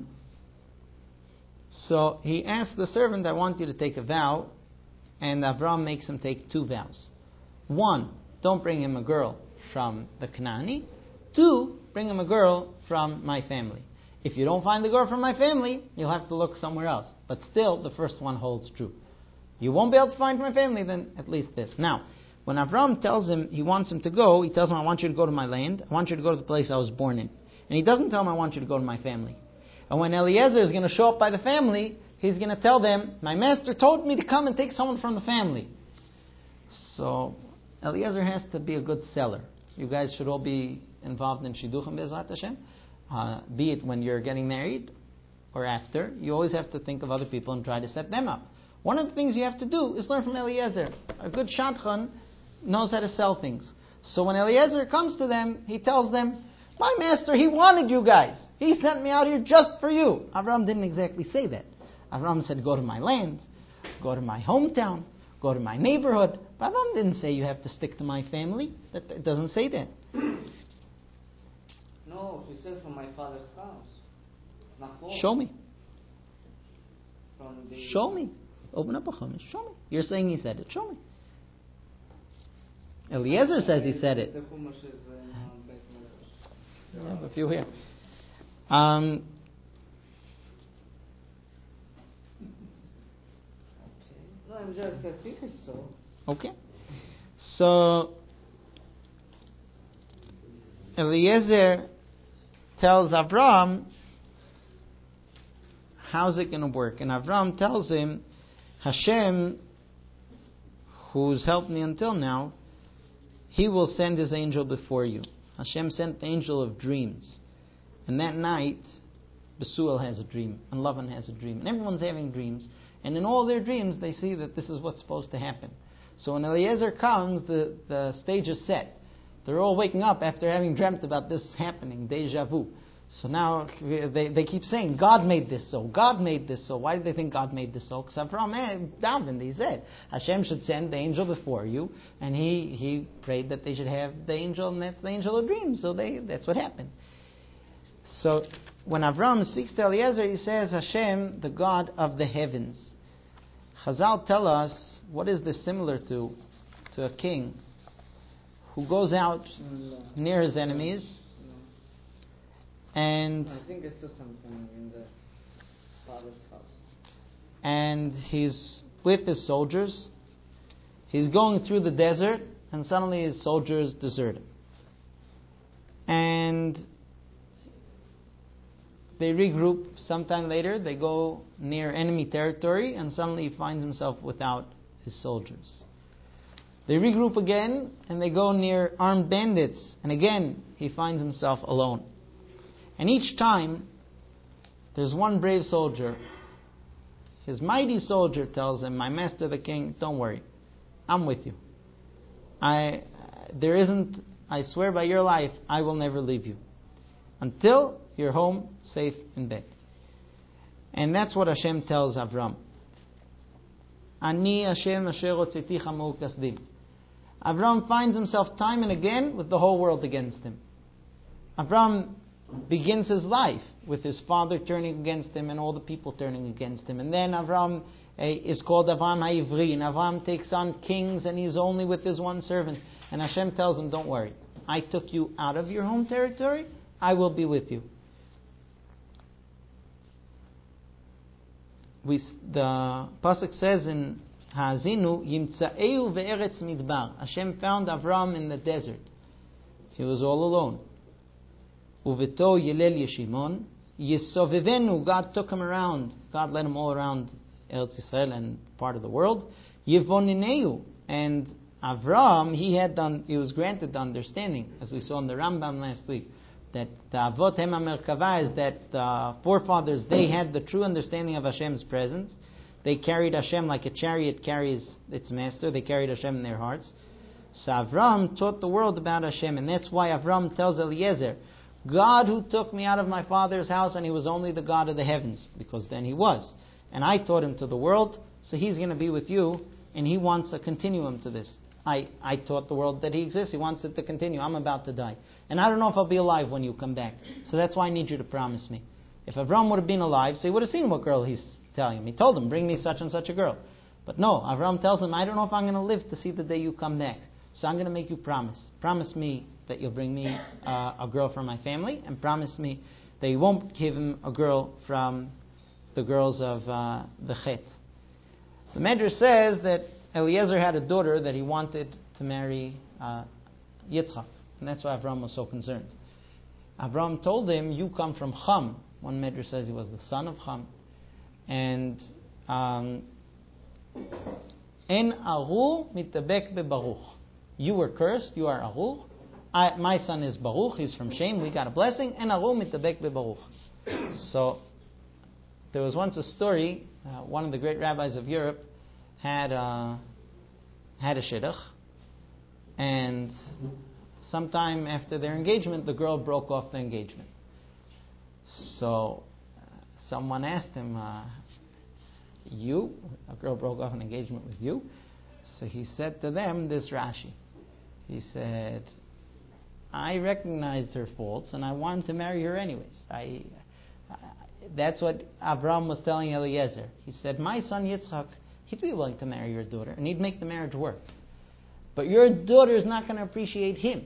So he asked the servant, I want you to take a vow. And Avram makes him take 2 vows. 1, don't bring him a girl from the Canaanite. 2, bring him a girl from my family. If you don't find the girl from my family, you'll have to look somewhere else. But still, the first one holds true. You won't be able to find my family, then at least this. Now, when Avram tells him he wants him to go, he tells him, I want you to go to my land. I want you to go to the place I was born in. And he doesn't tell him, I want you to go to my family. And when Eliezer is going to show up by the family, he's going to tell them, my master told me to come and take someone from the family. So, Eliezer has to be a good seller. You guys should all be involved in Shidduchim Be'ezrat Hashem. Be it when you're getting married or after. You always have to think of other people and try to set them up. One of the things you have to do is learn from Eliezer. A good shadchan knows how to sell things. So when Eliezer comes to them, he tells them, my master, he wanted you guys. He sent me out here just for you. Avram didn't exactly say that. Avram said, go to my land, go to my hometown, go to my neighborhood. But Avram didn't say you have to stick to my family. It doesn't say that. No, he said from my father's house. Nachor. Show me. From the Show me. Open up a chumash. Show me. You're saying he said it. Show me. Eliezer says he said it. The chumash is in Beit Midrash. I have a few here. No, I'm just a figure so. Okay. So Eliezer tells Avram, how's it going to work? And Avram tells him, Hashem, who's helped me until now, he will send his angel before you. Hashem sent the angel of dreams. And that night, Besuel has a dream, and Lavan has a dream, and everyone's having dreams. And in all their dreams, they see that this is what's supposed to happen. So when Eliezer comes, the stage is set. They're all waking up after having dreamt about this happening, deja vu. So now they keep saying, God made this so, God made this so. Why did they think God made this so? Because Avram Daven, he said, Hashem should send the angel before you, and he prayed that they should have the angel, and that's the angel of dreams. So that's what happened. So when Avram speaks to Eliezer, he says, Hashem, the God of the heavens. Chazal tell us, what is this similar to a king who goes out near his enemies, and I think I saw something in the father's house. And he's with his soldiers. He's going through the desert, and suddenly his soldiers desert him. And they regroup sometime later. They go near enemy territory, and suddenly he finds himself without his soldiers. They regroup again, and they go near armed bandits, and again he finds himself alone. And each time, there's one brave soldier. His mighty soldier tells him, my master the king, don't worry, I'm with you. I swear by your life, I will never leave you until you're home, safe in bed. And that's what Hashem tells Avram. Ani Hashem asher hotzeti chamo kasdim. Avram finds himself time and again with the whole world against him. Avram begins his life with his father turning against him and all the people turning against him. And then Avram is called Avram HaIvri, and Avram takes on kings, and he's only with his one servant. And Hashem tells him, don't worry, I took you out of your home territory, I will be with you. The pasuk says in Ha'azinu, Yimtza'eu ve'eretz midbar. Hashem found Avram in the desert. He was all alone. Uveto Yelel Yeshimon, Yesovevenu, God took him around. God led him all around Eretz Yisrael and part of the world. Yevonineu, and Avram, he was granted the understanding, as we saw in the Rambam last week, that the Avot Hema Merkava is that the forefathers, they had the true understanding of Hashem's presence. They carried Hashem like a chariot carries its master. They carried Hashem in their hearts. So Avram taught the world about Hashem, and that's why Avram tells Eliezer, God who took me out of my father's house, and he was only the God of the heavens, because then he was. And I taught him to the world, so he's going to be with you, and he wants a continuum to this. I taught the world that he exists. He wants it to continue. I'm about to die. And I don't know if I'll be alive when you come back. So that's why I need you to promise me. If Avram would have been alive, so he would have seen what girl he's telling him. He told him, bring me such and such a girl. But no, Avram tells him, I don't know if I'm going to live to see the day you come back. So I'm going to make you promise. Promise me that you'll bring me a girl from my family, and promise me that you won't give him a girl from the girls of the Chet. The Medrash says that Eliezer had a daughter that he wanted to marry Yitzchak, and that's why Avram was so concerned. Avram told him, you come from Cham. One Medrash says he was the son of Cham. And En Aru mitabek beBaruch. You were cursed, you are Aru. My son is Baruch, he's from Shem, we got a blessing. En Aru mitabek beBaruch. So, there was once a story, one of the great rabbis of Europe had a shidduch, and sometime after their engagement, the girl broke off the engagement. So someone asked him, a girl broke off an engagement with you? So he said to them this Rashi. He said, I recognized her faults and I wanted to marry her anyways. That's what Avram was telling Eliezer. He said, my son Yitzchak, he'd be willing to marry your daughter, and he'd make the marriage work. But your daughter is not going to appreciate him.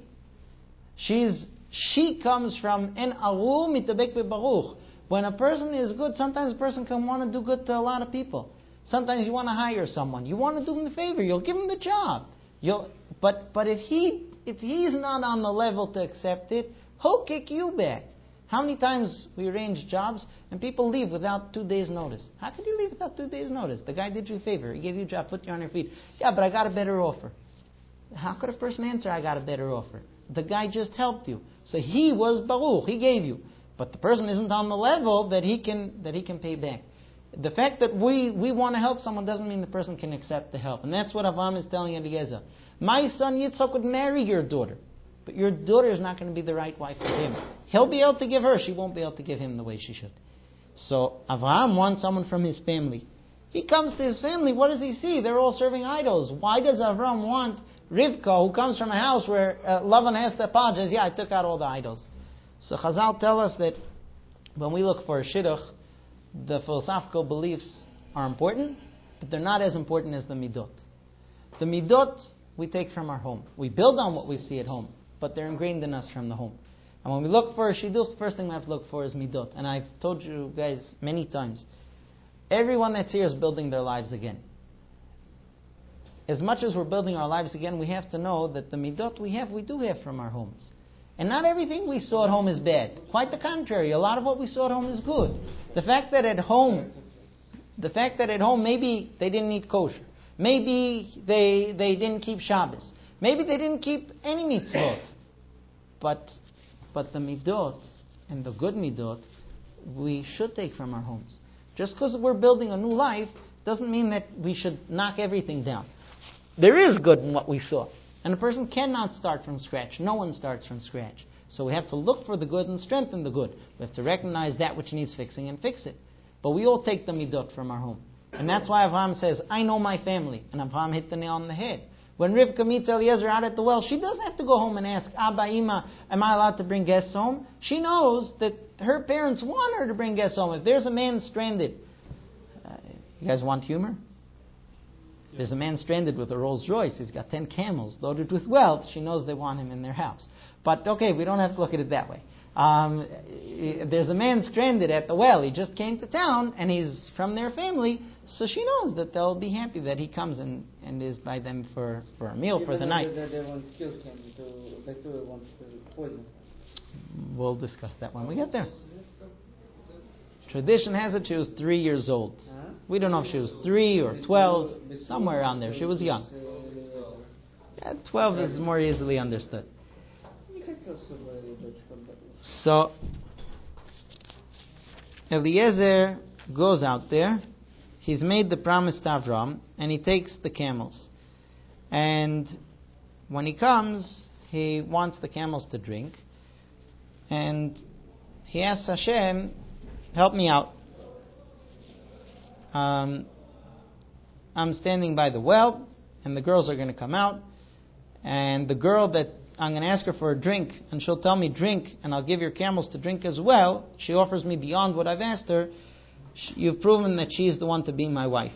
She comes from En Aru mitabek beBaruch. When a person is good, sometimes a person can want to do good to a lot of people. Sometimes you want to hire someone. You want to do him the favor. You'll give him the job. But if he's not on the level to accept it, he'll kick you back. How many times we arrange jobs and people leave without 2 days' notice? How could you leave without 2 days' notice? The guy did you a favor. He gave you a job, put you on your feet. Yeah, but I got a better offer. How could a person answer, I got a better offer? The guy just helped you. So he was Baruch. He gave you. But the person isn't on the level that he can pay back. The fact that we want to help someone doesn't mean the person can accept the help. And that's what Avram is telling Eliezer. My son Yitzchak would marry your daughter. But your daughter is not going to be the right wife for him. He'll be able to give her. She won't be able to give him the way she should. So Avraham wants someone from his family. He comes to his family. What does he see? They're all serving idols. Why does Avraham want Rivka, who comes from a house where Lavan has to apologize? Yeah, I took out all the idols. So Chazal tell us that when we look for a shidduch, the philosophical beliefs are important, but they're not as important as the midot. The midot we take from our home. We build on what we see at home, but they're ingrained in us from the home. And when we look for a shidduch, the first thing we have to look for is midot. And I've told you guys many times, everyone that's here is building their lives again. As much as we're building our lives again, we have to know that the midot we do have from our homes. And not everything we saw at home is bad. Quite the contrary. A lot of what we saw at home is good. The fact that at home maybe they didn't eat kosher. Maybe they didn't keep Shabbos. Maybe they didn't keep any mitzvot. But the midot and the good midot we should take from our homes. Just because we're building a new life doesn't mean that we should knock everything down. There is good in what we saw. And a person cannot start from scratch. No one starts from scratch. So we have to look for the good and strengthen the good. We have to recognize that which needs fixing and fix it. But we all take the midot from our home. And that's why Avraham says, I know my family. And Avraham hit the nail on the head. When Rivka meets Eliezer out at the well, she doesn't have to go home and ask, Abba, Ima, am I allowed to bring guests home? She knows that her parents want her to bring guests home. If there's a man stranded, you guys want humor? There's a man stranded with a Rolls Royce. He's got 10 camels loaded with wealth. She knows they want him in their house. But okay, we don't have to look at it that way. There's a man stranded at the well. He just came to town and he's from their family. So she knows that they'll be happy that he comes and is by them for a meal for the night. They want to kill him. They want to poison him. We'll discuss that when we get there. Tradition has it she was 3 years old. We don't know if she was 3 or 12, somewhere around there. She was young. 12 is more easily understood. Не хотел, чтобы дочка была. So, Eliezer goes out there. He's made the promise to Avram, and he takes the camels. And when he comes, he wants the camels to drink. And he asks Hashem, help me out. I'm standing by the well, and the girls are going to come out. And the girl that I'm going to ask her for a drink, and she'll tell me drink, and I'll give your camels to drink as well. She offers me beyond what I've asked her. You've proven that she's the one to be my wife.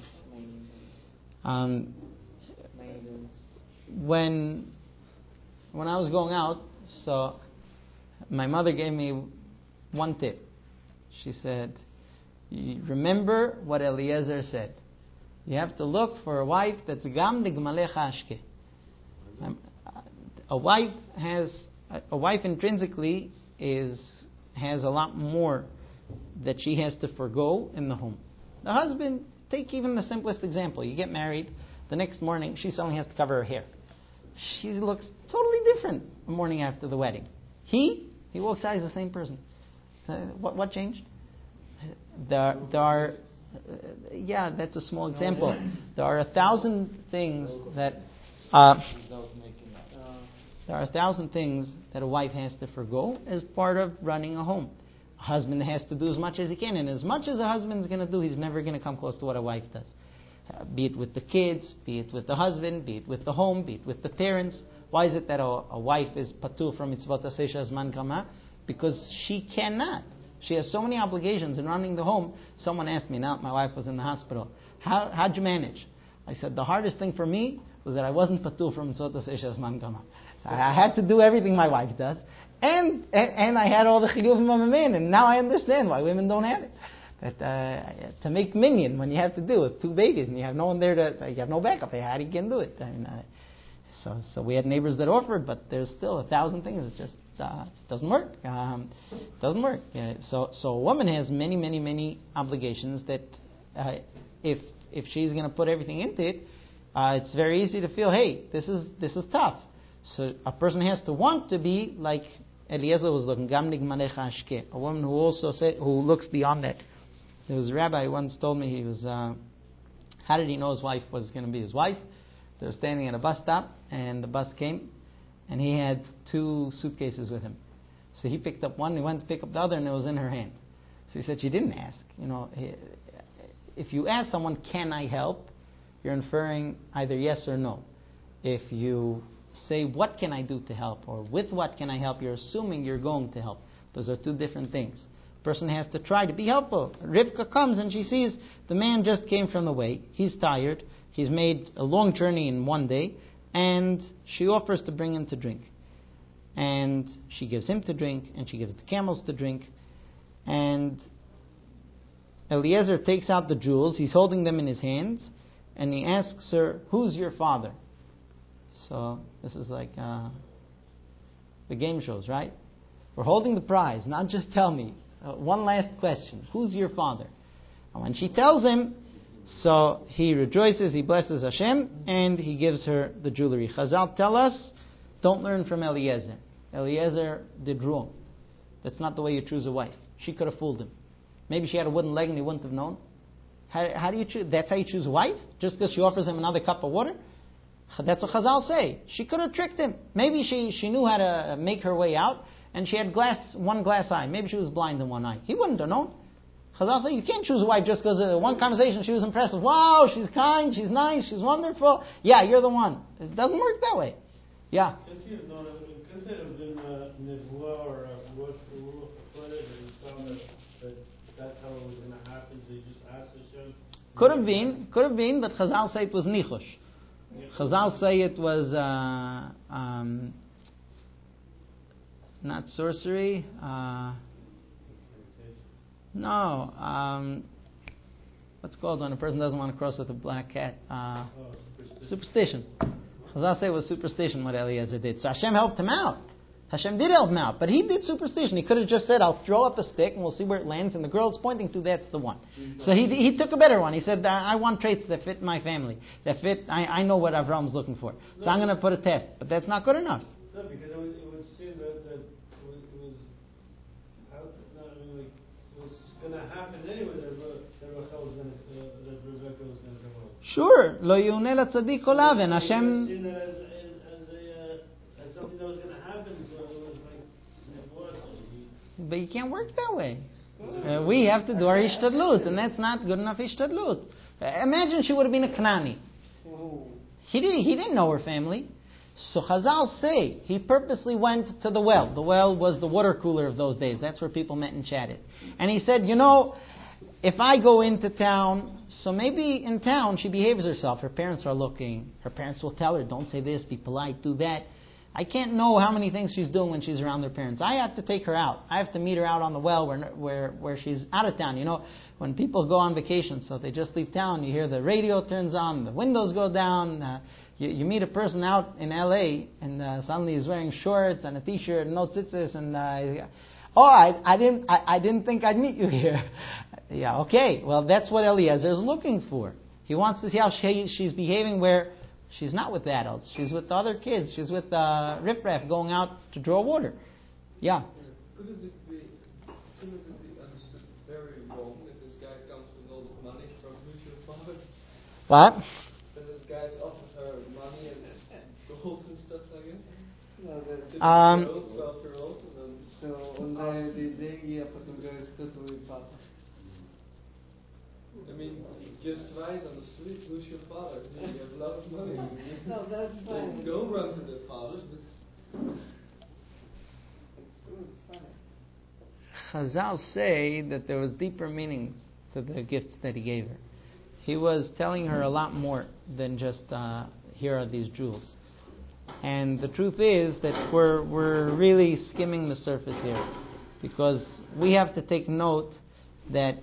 When I was going out, so my mother gave me one tip. She said, remember what Eliezer said. You have to look for a wife that's gam nigmalecha ashke. A wife intrinsically has a lot more that she has to forgo in the home. The husband, take even the simplest example. You get married, the next morning she suddenly has to cover her hair. She looks totally different the morning after the wedding. He walks out as the same person. What changed? There are that's a small example. There are 1,000 things that there are 1,000 things that a wife has to forgo as part of running a home. A husband has to do as much as he can, and as much as a husband's going to do, he's never going to come close to what a wife does. Be it with the kids, be it with the husband, be it with the home, be it with the parents. Why is it that a wife is patur from mitzvot aseh shazman kama? Because she cannot. She has so many obligations in running the home. Someone asked me, now my wife was in the hospital, how'd you manage? I said, the hardest thing for me was that I wasn't patur from mitzvot aseh shazman kama. I had to do everything my wife does, and I had all the chiyuvim of a man, and now I understand why women don't have it. That to make minyan when you have to do it, 2 babies, and you have no one there you have no backup. How do you can do it? So we had neighbors that offered, but there's still 1,000 things that just doesn't work. Doesn't work. So a woman has many obligations that if she's going to put everything into it, it's very easy to feel, hey, this is tough. So a person has to want to be like Eliezer was looking, Gamnig Manecha Ashke, a woman who looks beyond that. There was a rabbi who once told me how did he know his wife was going to be his wife? They were standing at a bus stop, and the bus came, and he had 2 suitcases with him. So he picked up one, he went to pick up the other, and it was in her hand. So he said, she didn't ask. If you ask someone, can I help? You're inferring either yes or no. If you say, what can I do to help? Or with what can I help? You're assuming you're going to help. Those are 2 different things. A person has to try to be helpful. Rivka comes and she sees the man just came from the way. He's tired. He's made a long journey in one day. And she offers to bring him to drink. And she gives him to drink. And she gives the camels to drink. And Eliezer takes out the jewels. He's holding them in his hands. And he asks her, who's your father? So this is like the game shows, right? We're holding the prize, not just tell me. One last question. Who's your father? And when she tells him, so he rejoices, he blesses Hashem, and he gives her the jewelry. Chazal tell us, don't learn from Eliezer. Eliezer did wrong. That's not the way you choose a wife. She could have fooled him. Maybe she had a wooden leg and he wouldn't have known. How do you choose? That's how you choose a wife? Just because she offers him another cup of water? That's what Chazal say. She could have tricked him. Maybe she knew how to make her way out, and she had one glass eye. Maybe she was blind in one eye. He wouldn't have known. Chazal say you can't choose a wife just because one conversation she was impressive. Wow, she's kind, she's nice, she's wonderful. Yeah, you're the one. It doesn't work that way. Yeah. Couldn't it have been Nevuah or Rosh Hashanah that that's how it was going to happen? They just asked Hashem? Could have been, but Chazal say it was nichush. Chazal say it was not sorcery. What's called when a person doesn't want to cross with a black cat? Superstition. Chazal say it was superstition what Eliezer did. So Hashem helped him out. Hashem did help him out, but he did superstition. He could have just said, I'll throw up a stick and we'll see where it lands, and the girl it's pointing to, that's the one. So he took a better one. He said, I want traits that fit my family, that fit, I know what Avram's looking for. So I'm going to put a test. But that's not good enough. No, because it would seem that it was going to happen anyway, that Rachel was going to, that Rebecca was going to come out. Sure. Lo yuneh latzadik olav, and Hashem... Seen that as something that was going to happen, so it was like, but you can't work that way. We have to do our ishtadlut, and that's not good enough ishtadlut. Imagine she would have been a Kanani. He didn't know her family. So Chazal say he purposely went to the well. The well was the water cooler of those days. That's where people met and chatted. And he said, if I go into town, so maybe in town she behaves herself. Her parents are looking. Her parents will tell her, don't say this, be polite, do that. I can't know how many things she's doing when she's around her parents. I have to take her out. I have to meet her out on the well where she's out of town. When people go on vacation, so they just leave town, you hear the radio turns on, the windows go down. You meet a person out in L.A. and suddenly he's wearing shorts and a T-shirt and no tzitzis and I didn't think I'd meet you here. Yeah, okay. Well, that's what Eliezer is looking for. He wants to see how she's behaving where she's not with the adults. She's with the other kids. She's with riffraff going out to draw water. Yeah. Couldn't it be understood very wrong that this guy comes with all the money from your father? What? That this guy's offered her money and gold and stuff like that? No, 12-year-old, and then... So, the деньги, а потом говорит, кто твой папа? I mean, just right on the street, who's your father? You have a lot of money. No, that's fine. Don't run to the fathers, but... It's good, it's funny. Chazal say that there was deeper meanings to the gifts that he gave her. He was telling her a lot more than just, here are these jewels. And the truth is that we're really skimming the surface here, because we have to take note that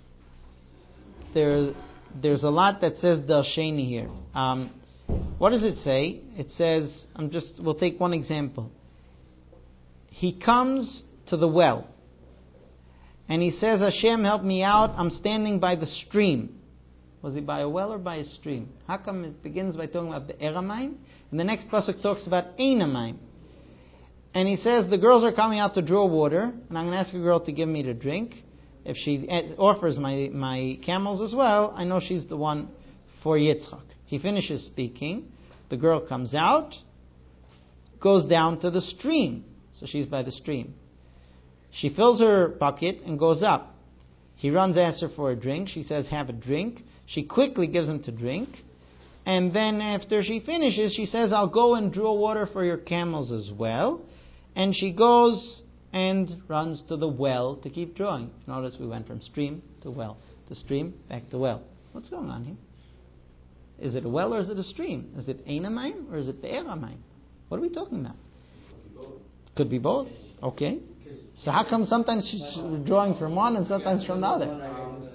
there's a lot that says Darsheni here. What does it say? It says, we'll take one example. He comes to the well, and he says, Hashem, help me out, I'm standing by the stream. Was he by a well or by a stream? How come it begins by talking about the Eramayim, and the next pasuk talks about Einamayim? And he says, the girls are coming out to draw water, and I'm going to ask a girl to give me to drink. If she offers my camels as well, I know she's the one for Yitzchak. He finishes speaking. The girl comes out, goes down to the stream. So she's by the stream. She fills her bucket and goes up. He runs, asks her for a drink. She says, have a drink. She quickly gives him to drink. And then after she finishes, she says, I'll go and draw water for your camels as well. And she goes and runs to the well to keep drawing. Notice we went from stream to well, to stream, back to well. What's going on here? Is it a well or is it a stream? Is it Einamayim or is it Be'eramayim? What are we talking about? Could be both. Okay. So how come sometimes she's drawing from one and sometimes from the other? Sometimes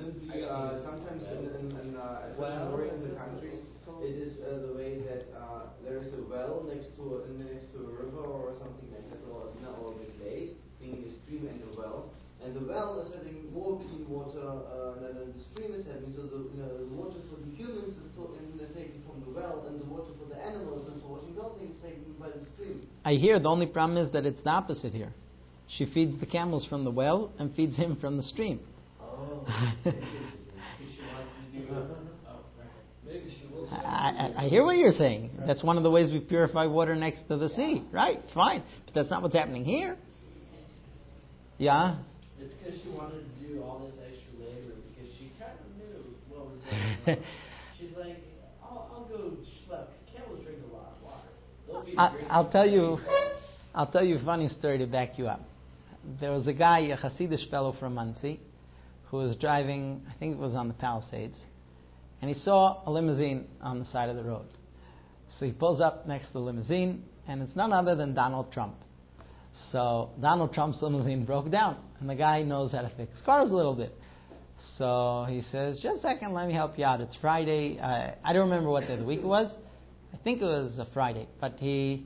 especially in the countries, it is the way that there is a well next to a river or something like that, or a big lake, meaning a stream and a well. And the well is having more clean water than the stream is having. So the water for the humans is taken from the well, and the water for the animals and for washing clothing is taken by the stream. I hear the only problem is that it's the opposite here. She feeds the camels from the well and feeds him from the stream. I hear what you're saying. That's one of the ways we purify water next to the sea. Right, fine. But that's not what's happening here. Yeah? It's because she wanted to do all this extra labor because she kind of knew what was going on. She's like, I'll go schlep because camels drink a lot of water. I'll tell you a funny story to back you up. There was a guy, a Hasidish fellow from Muncie, who was driving, I think it was on the Palisades, and he saw a limousine on the side of the road. So he pulls up next to the limousine, and it's none other than Donald Trump. So Donald Trump's limousine broke down, and the guy knows how to fix cars a little bit. So he says, just a second, let me help you out. It's Friday. I don't remember what day of the week it was. I think it was a Friday. But he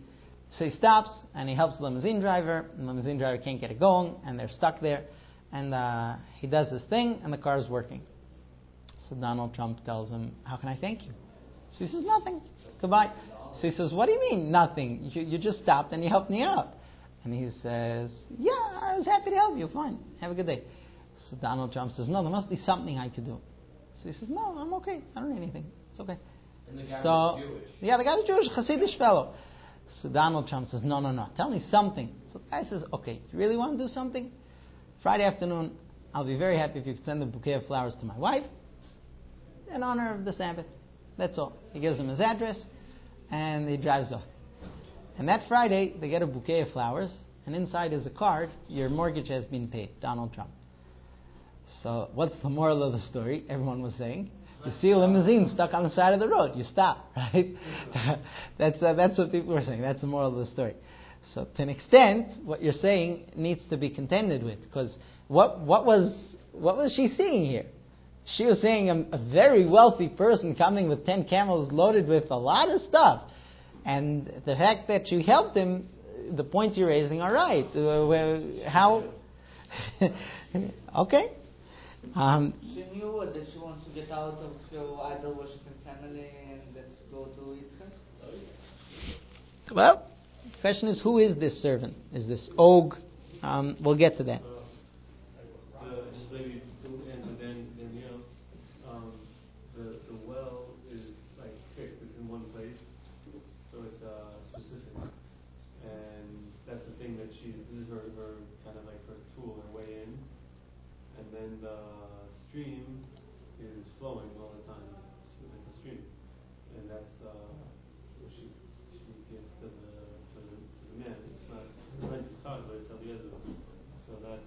So he stops and he helps the limousine driver, and the limousine driver can't get it going, and they're stuck there. And he does his thing, and the car is working. So Donald Trump tells him, "How can I thank you?" So he says, "Nothing. Goodbye." So he says, "What do you mean, nothing? You just stopped and you helped me out." And he says, "Yeah, I was happy to help you. Fine. Have a good day." So Donald Trump says, "No, there must be something I could do." So he says, "No, I'm okay. I don't need anything. It's okay." And the guy was Jewish. Yeah, the guy was Jewish, Hasidic fellow. So Donald Trump says, no, tell me something. So the guy says, "Okay, you really want to do something? Friday afternoon, I'll be very happy if you could send a bouquet of flowers to my wife in honor of the Sabbath." That's all. He gives him his address, and he drives off. And that Friday, they get a bouquet of flowers, and inside is a card: "Your mortgage has been paid, Donald Trump." So what's the moral of the story? Everyone was saying, you see a limousine stuck on the side of the road, you stop, right? That's what people were saying. That's the moral of the story. So to an extent, what you're saying needs to be contended with, because what was she seeing here? She was seeing a very wealthy person coming with 10 camels loaded with a lot of stuff, and the fact that you helped him, the points you're raising are right. How? Okay. She knew that she wants to get out of her idol worshipping family and let's go to Yitzchak. Well, the question is, who is this servant? Is this Og? We'll get to that. Just maybe to answer Danielle, the well is like fixed. It's in one place, so it's specific, and that's the thing that this is her kind of like her tool, her way in. And then the stream is flowing all the time. It's a stream, and that's what she gives to the man. It's not Yitzchak, but it's Eliezer. So that's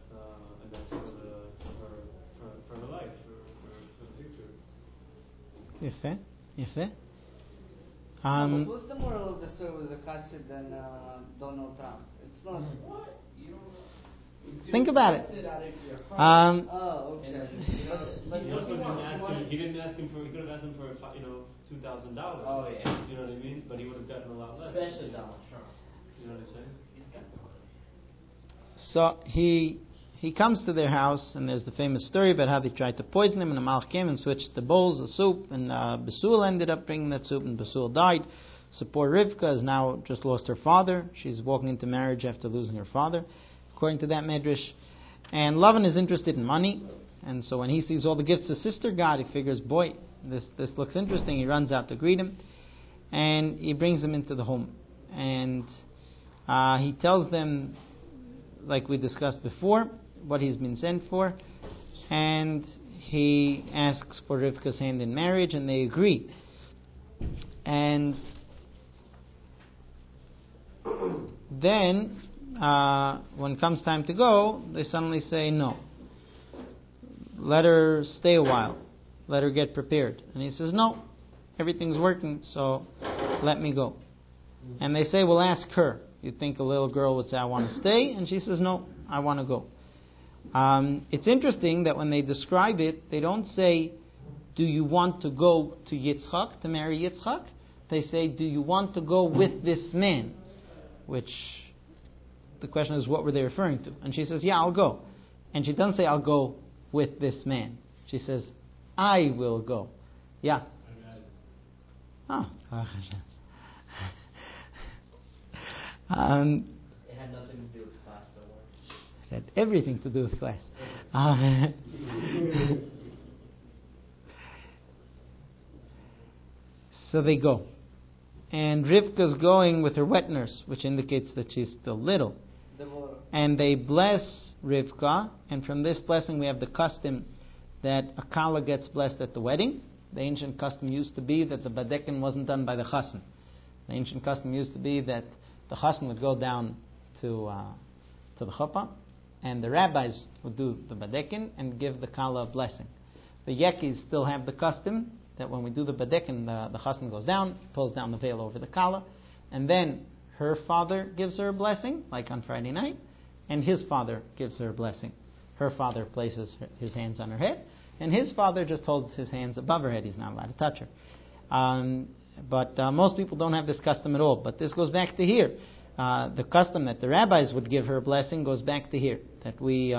for her life, for the future. Yefeh. But what's the moral of the story with the Chassid and Donald Trump? It's not. What? You don't. Think about it. Okay. He also didn't ask him. He didn't ask him for. He could have asked him for $2,000. Oh yeah. You know what I mean? But he would have gotten a lot less. Especially Donald Trump. You know what I'm saying? So he comes to their house, and there's the famous story about how they tried to poison him, and the Malach came and switched the bowls of soup, and Besul ended up bringing that soup, and Besul died. So poor Rivka has now just lost her father. She's walking into marriage after losing her father, according to that medrash. And Lavan is interested in money, and so when he sees all the gifts his sister got, he figures, boy, this looks interesting. He runs out to greet him, and he brings him into the home. And he tells them, like we discussed before, what he's been sent for, and he asks for Rivka's hand in marriage, and they agree. And then when it comes time to go, they suddenly say no. Let her stay a while. Let her get prepared. And he says, no, everything's working, so let me go. And they say, we'll ask her. You'd think a little girl would say, I want to stay. And she says, no, I want to go. It's interesting that when they describe it, they don't say, do you want to go to Yitzchak, to marry Yitzchak? They say, do you want to go with this man? Which, the question is, what were they referring to? And she says, yeah, I'll go. And she doesn't say, I'll go with this man. She says, I will go. Yeah. Oh. It had nothing to do with class, don't worry. It had everything to do with class. So they go. And Rivka's going with her wet nurse, which indicates that she's still little. And they bless Rivka, and from this blessing we have the custom that a kala gets blessed at the wedding. The ancient custom used to be that the badekin wasn't done by the chassan. The ancient custom used to be that the chassan would go down to the chuppah, and the rabbis would do the badekin and give the kala a blessing. The yekis still have the custom that when we do the badekin, the chassan goes down, pulls down the veil over the kala, and then her father gives her a blessing, like on Friday night, and his father gives her a blessing. Her father places his hands on her head, and his father just holds his hands above her head. He's not allowed to touch her. But most people don't have this custom at all. But this goes back to here. the custom that the rabbis would give her a blessing goes back to here, that we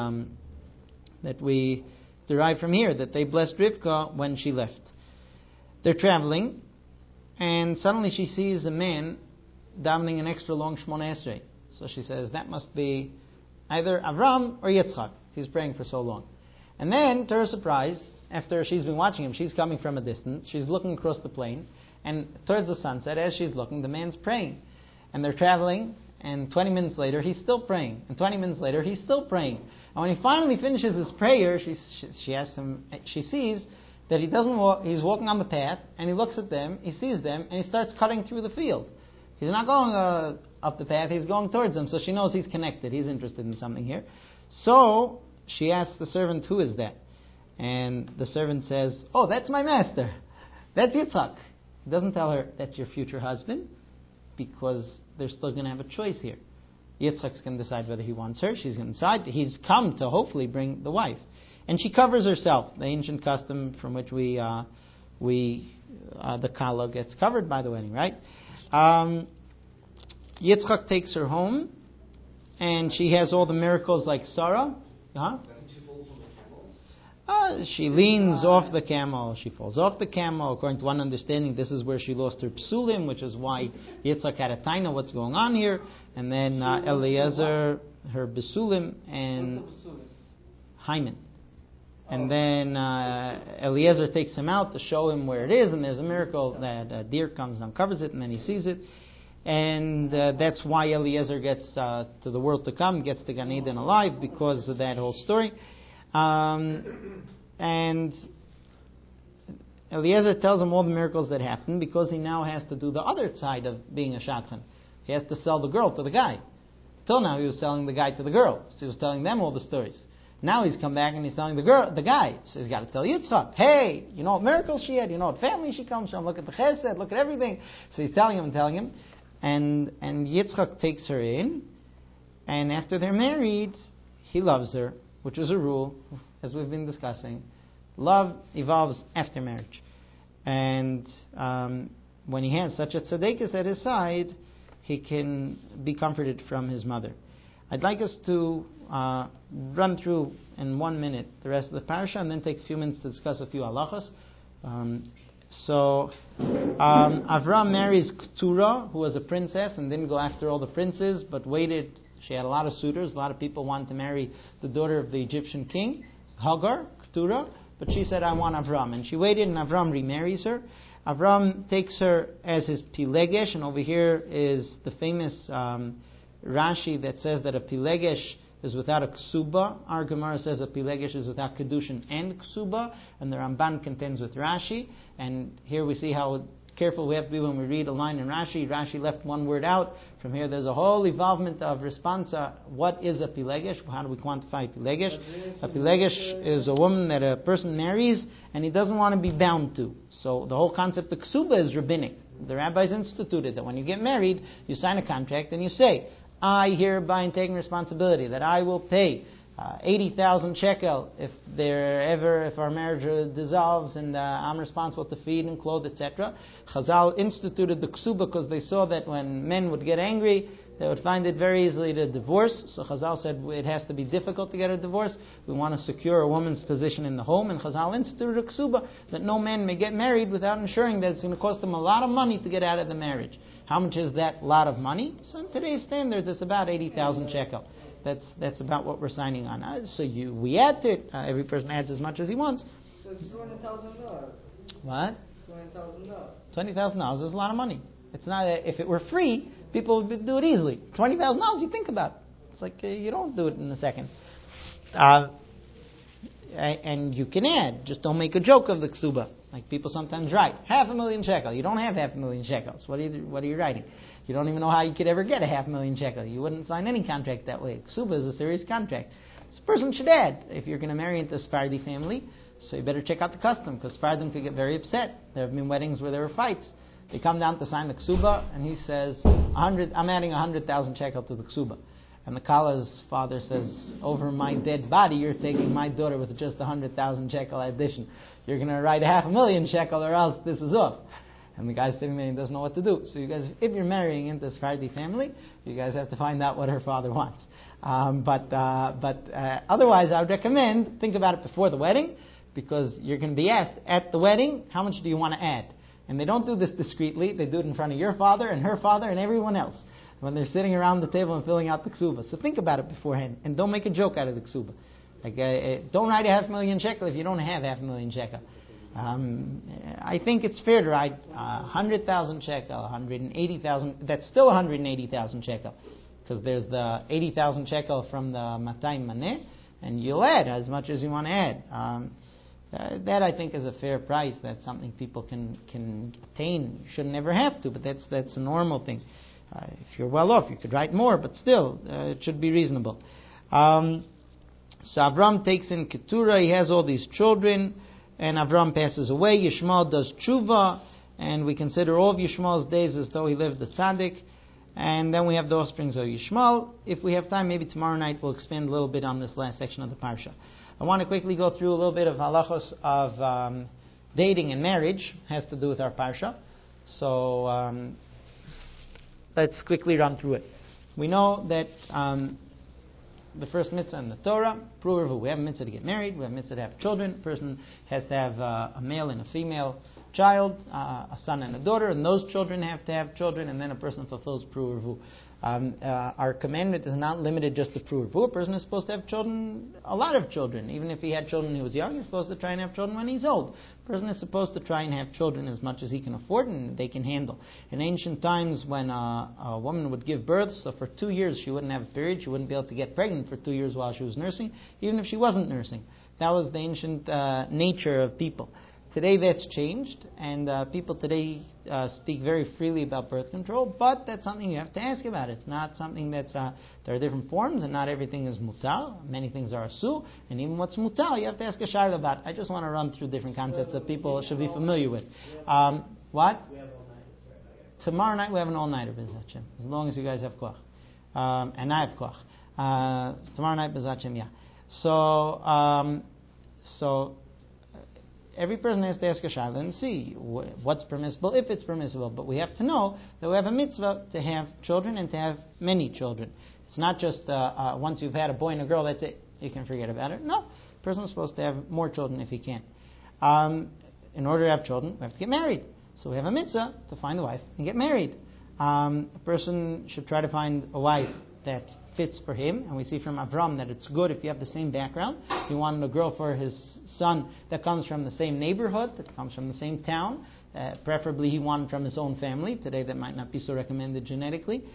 derive from here, that they blessed Rivka when she left. They're traveling, and suddenly she sees a man davening an extra long Shmona Esrei. So she says, that must be either Avram or Yitzchak. He's praying for so long. And then, to her surprise, after she's been watching him, she's coming from a distance, she's looking across the plain, and towards the sunset, as she's looking, the man's praying. And they're traveling, and 20 minutes later, he's still praying. And 20 minutes later, he's still praying. And when he finally finishes his prayer, she asks him, she sees that he doesn't walk, he's walking on the path, and he looks at them, he sees them, and he starts cutting through the field. He's not going up the path, he's going towards them, so she knows he's connected, he's interested in something here. So, she asks the servant, who is that? And the servant says, oh, that's my master. That's Yitzchak. He doesn't tell her, that's your future husband, because they're still going to have a choice here. Yitzchak's going to decide whether he wants her, she's going to decide. He's come to hopefully bring the wife. And she covers herself, the ancient custom from which the kala gets covered by the wedding, right? Yitzchak takes her home, and she has all the miracles like Sarah. She leans off the camel, she falls off the camel. According to one understanding, this is where she lost her psulim, which is why Yitzchak had a taina, what's going on here. And then Eliezer, her besulim, and Hyman. And then Eliezer takes him out to show him where it is, and there's a miracle that a deer comes and uncovers it, and then he sees it. And that's why Eliezer gets to the world to come, gets to Gan Eden alive, because of that whole story. And Eliezer tells him all the miracles that happen, because he now has to do the other side of being a shadchan. He has to sell the girl to the guy. Till now he was selling the guy to the girl, so he was telling them all the stories. Now he's come back and he's telling the guy. So he's got to tell Yitzchak, hey, you know what miracles she had, you know what family she comes from, look at the chesed, look at everything. So he's telling him. And Yitzchak takes her in, and after they're married, he loves her, which is a rule, as we've been discussing. Love evolves after marriage. And when he has such a tzaddikus at his side, he can be comforted from his mother. I'd like us to run through in 1 minute the rest of the parasha, and then take a few minutes to discuss a few halachos. Avram marries Keturah, who was a princess and didn't go after all the princes, but waited. She had a lot of suitors. A lot of people wanted to marry the daughter of the Egyptian king, Hagar, Keturah, but she said, I want Avram. And she waited, and Avram remarries her. Avram takes her as his Pilegesh, and over here is the famous Rashi that says that a Pilegesh is without a ksuba. Our Gemara says a Pilegesh is without kedushin and ksuba, and the Ramban contends with Rashi. And here we see how careful we have to be when we read a line in Rashi. Rashi left one word out. From here there's a whole evolvement of responsa. What is a Pilegesh? How do we quantify Pilegesh? A Pilegesh is a woman that a person marries and he doesn't want to be bound to. So the whole concept of ksuba is rabbinic. The rabbis instituted that when you get married, you sign a contract and you say, I hereby am taking responsibility that I will pay 80,000 shekel if our marriage dissolves, and I'm responsible to feed and clothe, etc. Chazal instituted the ksuba because they saw that when men would get angry, they would find it very easily to divorce. So Chazal said it has to be difficult to get a divorce. We want to secure a woman's position in the home, and Chazal instituted a ksuba that no man may get married without ensuring that it's going to cost him a lot of money to get out of the marriage. How much is that lot of money? So in today's standards, it's about 80,000 shekel. That's about what we're signing on. We add to it. Every person adds as much as he wants. So it's $20,000. What? $20,000. $20,000 is a lot of money. It's not. If it were free, people would do it easily. $20,000, you think about it. It's like you don't do it in a second. And you can add. Just don't make a joke of the ksuba. Like people sometimes write, 500,000 shekel. You don't have 500,000 shekels. What are you writing? You don't even know how you could ever get 500,000 shekel. You wouldn't sign any contract that way. Ksuba is a serious contract. This person should add. If you're going to marry into a Sephardi family, so you better check out the custom, because Sephardim could get very upset. There have been weddings where there were fights. They come down to sign the ksuba, and he says, I'm adding 100,000 shekel to the ksuba. And the Kala's father says, over my dead body, you're taking my daughter with just 100,000 shekel addition. You're going to write 500,000 shekel, or else this is off. And the guy sitting there doesn't know what to do. So you guys, if you're marrying into a Sephardi family, you guys have to find out what her father wants. But otherwise, I would recommend, think about it before the wedding, because you're going to be asked at the wedding, how much do you want to add? And they don't do this discreetly. They do it in front of your father and her father and everyone else when they're sitting around the table and filling out the ksuba. So think about it beforehand, and don't make a joke out of the ksuba. Like, don't write 500,000 shekel if you don't have 500,000 shekel. I think it's fair to write 100,000 shekel, 180,000. That's still 180,000 shekel, because there's the 80,000 shekel from the Matayim Maneh, and you'll add as much as you want to add. That I think is a fair price. That's something people can attain. You shouldn't never have to, but that's a normal thing. If you're well off, you could write more, but still, it should be reasonable. So Avram takes in Keturah. He has all these children, and Avram passes away. Yishmael does tshuva, and we consider all of Yishmael's days as though he lived the tzaddik. And then we have the offsprings of Yishmael. If we have time, maybe tomorrow night we'll expand a little bit on this last section of the parsha. I want to quickly go through a little bit of halachos of dating and marriage. It has to do with our parsha. So let's quickly run through it. We know that the first mitzvah in the Torah, pru'urvu, we have a mitzvah to get married, we have a mitzvah to have children. A person has to have a male and a female child, a son and a daughter, and those children have to have children, and then a person fulfills pru'urvu. Our commandment is not limited just to pru'urvu. A person is supposed to have children, a lot of children. Even if he had children when he was young, he's supposed to try and have children when he's old. A person is supposed to try and have children as much as he can afford and they can handle. In ancient times, when a woman would give birth, so for 2 years she wouldn't have a period, she wouldn't be able to get pregnant for 2 years while she was nursing, even if she wasn't nursing. That was the ancient nature of people. Today that's changed, and people today speak very freely about birth control, but that's something you have to ask about. It's not something that's, there are different forms, and not everything is mutar. Many things are asu, and even what's mutar, you have to ask a shayla about. I just want to run through different concepts that people should be familiar with. What? Tomorrow night we have an all-nighter, B'ezrat Hashem, as long as you guys have koach. And I have koach. Tomorrow night, B'ezrat Hashem, yeah. So every person has to ask a shayla and see what's permissible, if it's permissible. But we have to know that we have a mitzvah to have children and to have many children. It's not just once you've had a boy and a girl, that's it. You can forget about it. No, a person is supposed to have more children if he can. In order to have children, we have to get married. So we have a mitzvah to find a wife and get married. A person should try to find a wife that fits for him, and we see from Avram that it's good if you have the same background. He wanted a girl for his son that comes from the same neighborhood, that comes from the same town. Preferably he wanted from his own family. Today that might not be so recommended genetically.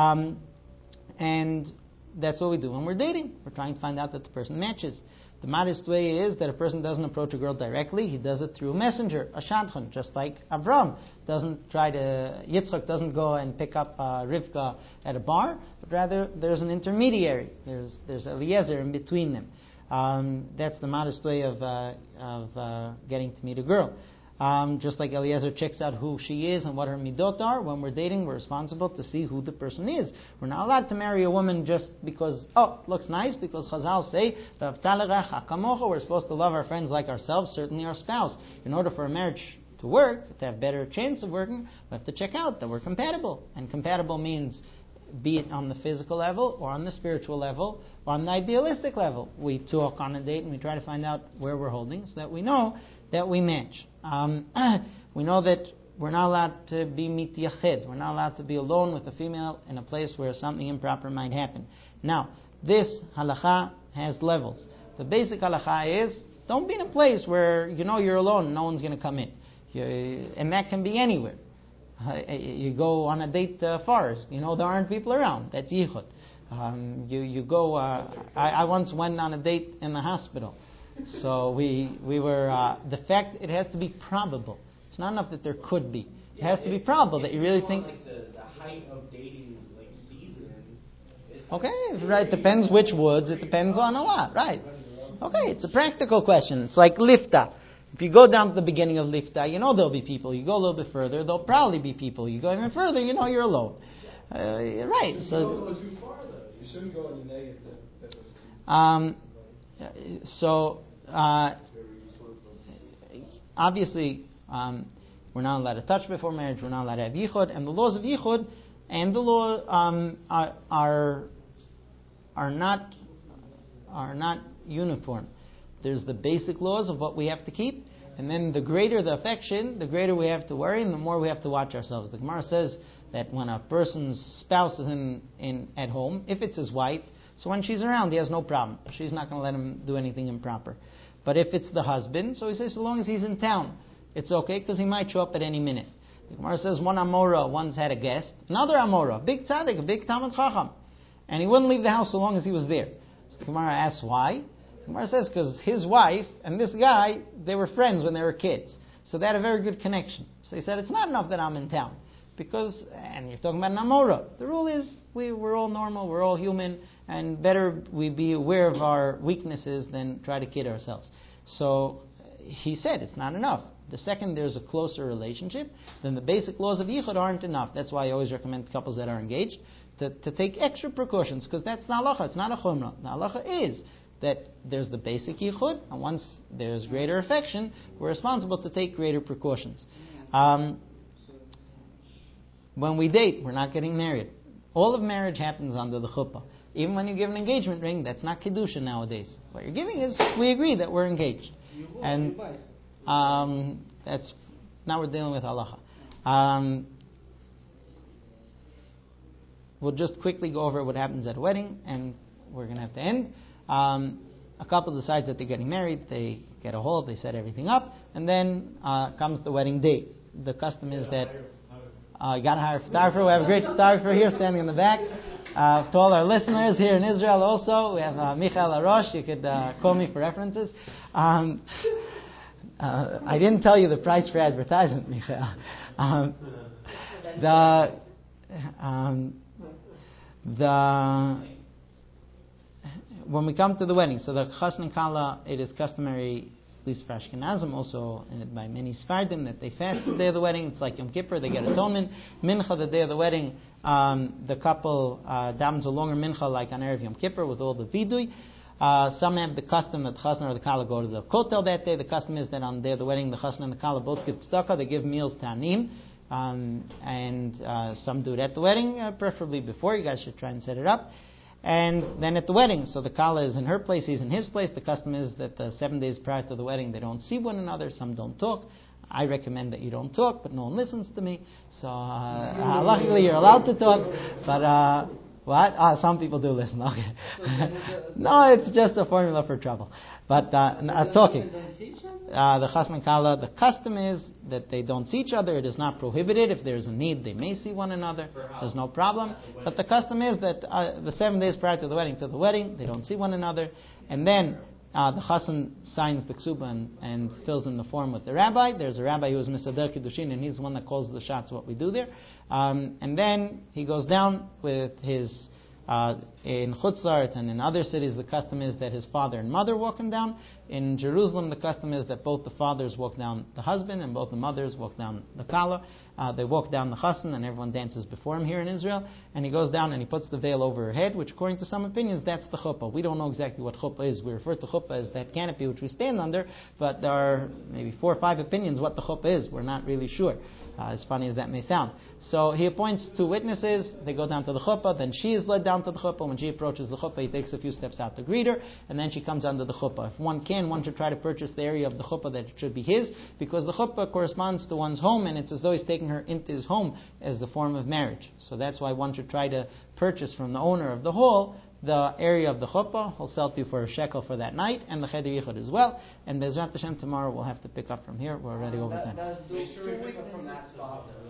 And that's what we do when we're dating. We're trying to find out that the person matches. The modest way is that a person doesn't approach a girl directly. He does it through a messenger, a shadchan, just like Avram Yitzchak doesn't go and pick up Rivka at a bar, but rather there's an intermediary. There's Eliezer in between them. That's the modest way of getting to meet a girl. Just like Eliezer checks out who she is and what her midot are, when we're dating, we're responsible to see who the person is. We're not allowed to marry a woman just because, looks nice, because Chazal say, we're supposed to love our friends like ourselves, certainly our spouse. In order for a marriage to work, to have better chance of working, we have to check out that we're compatible. And compatible means, be it on the physical level, or on the spiritual level, or on the idealistic level. We talk on a date and we try to find out where we're holding so that we know that we match. We know that we're not allowed to be mityached. We're not allowed to be alone with a female in a place where something improper might happen. Now, this halacha has levels. The basic halacha is, don't be in a place where you know you're alone and no one's going to come in. And that can be anywhere. You go on a date to a forest. You know there aren't people around. That's yichud. You go. I once went on a date in the hospital. So we were, the fact, it has to be probable. It's not enough that there could be. It has to be probable that you really think. Like the height of dating, like season. Okay, right. It depends which woods. It depends on a lot, right? Okay, it's a practical question. It's like lifta. If you go down to the beginning of lifta, you know there'll be people. You go a little bit further, there'll probably be people. You go even further, you know you're alone. Right. So. Don't go too far though. You shouldn't go in the negative. Obviously, we're We're not allowed to touch before marriage. We're not allowed to have yichud. And the laws of yichud and the law are not uniform. There's the basic laws of what we have to keep, and then the greater the affection, the greater we have to worry, and the more we have to watch ourselves. The Gemara says that when a person's spouse is in at home, if it's his wife, so when she's around, he has no problem. She's not going to let him do anything improper. But if it's the husband, so he says, so long as he's in town, it's okay, because he might show up at any minute. The Gemara says one Amora once had a guest, another Amora, a big tzaddik, a big Talmud Chacham, and he wouldn't leave the house so long as he was there. So the Gemara asks why. The Gemara says because his wife and this guy, they were friends when they were kids. So they had a very good connection. So he said, it's not enough that I'm in town. Because, and you're talking about an Amora. The rule is, we're all normal, we're all human, and better we be aware of our weaknesses than try to kid ourselves. So he said it's not enough. The second there's a closer relationship, then the basic laws of yichud aren't enough. That's why I always recommend couples that are engaged to take extra precautions, because that's the halacha, it's not a chumrah. The halacha is that there's the basic yichud, and once there's greater affection, we're responsible to take greater precautions. When we date, we're not getting married. All of marriage happens under the chuppah. Even when you give an engagement ring, that's not kedusha nowadays. What you're giving is, we agree that we're engaged. And that's, now we're dealing with halacha. We'll just quickly go over what happens at a wedding, and we're going to have to end. A couple decides that they're getting married, they get a hall, they set everything up, and then comes the wedding day. The custom is that you got to hire a photographer. We have a great photographer here standing in the back. To all our listeners here in Israel also, we have Michael Arosh. You could call me for references. I didn't tell you the price for advertisement, Michael. When we come to the wedding, so the chasna and kala, it is customary, at least for Ashkenazim, also by many Sfardim, that they fast the day of the wedding. It's like Yom Kippur, they get atonement. Mincha, the day of the wedding, the couple davens a longer mincha like on Erev Yom Kippur with all the vidui. Some have the custom that the chasna or the kala go to the kotel that day. The custom is that on the day of the wedding, the chasna and the kala both give tzedakah. They give meals to anim. And some do it at the wedding, preferably before. You guys should try and set it up. And then at the wedding, so the kala is in her place, he's in his place. The custom is that the 7 days prior to the wedding, they don't see one another. Some don't talk. I recommend that you don't talk, but no one listens to me. So luckily you're allowed to talk. But what? Some people do listen. Okay. No, it's just a formula for trouble. But talking. The chasna and kala, the custom is that they don't see each other. It is not prohibited. If there's a need, they may see one another. There's no problem. But the custom is that the 7 days prior to the wedding, they don't see one another. And then the chassan signs the ksuba and fills in the form with the rabbi. There's a rabbi who is Misader Kiddushin, and he's the one that calls the shots what we do there. And then he goes down with his... in Chutz La'aretz and in other cities, the custom is that his father and mother walk him down. In Jerusalem, the custom is that both the fathers walk down the husband and both the mothers walk down the kala. They walk down the chassan and everyone dances before him here in Israel. And he goes down and he puts the veil over her head, which according to some opinions, that's the chuppah. We don't know exactly what chuppah is. We refer to chuppah as that canopy which we stand under, but there are maybe 4 or 5 opinions what the chuppah is. We're not really sure. As funny as that may sound. So he appoints 2 witnesses. They go down to the chuppah. Then she is led down to the chuppah. When she approaches the chuppah, he takes a few steps out to greet her, and then she comes under the chuppah. If one should try to purchase the area of the chuppah that it should be his, because the chuppah corresponds to one's home, and it's as though he's taking her into his home as a form of marriage. So that's why one should try to purchase from the owner of the hall the area of the chuppah. He'll sell to you for a shekel for that night, and the cheder yichud as well. And Be'ezrat Hashem, tomorrow we'll have to pick up from here. We're already over time. Make sure we pick up from that spot.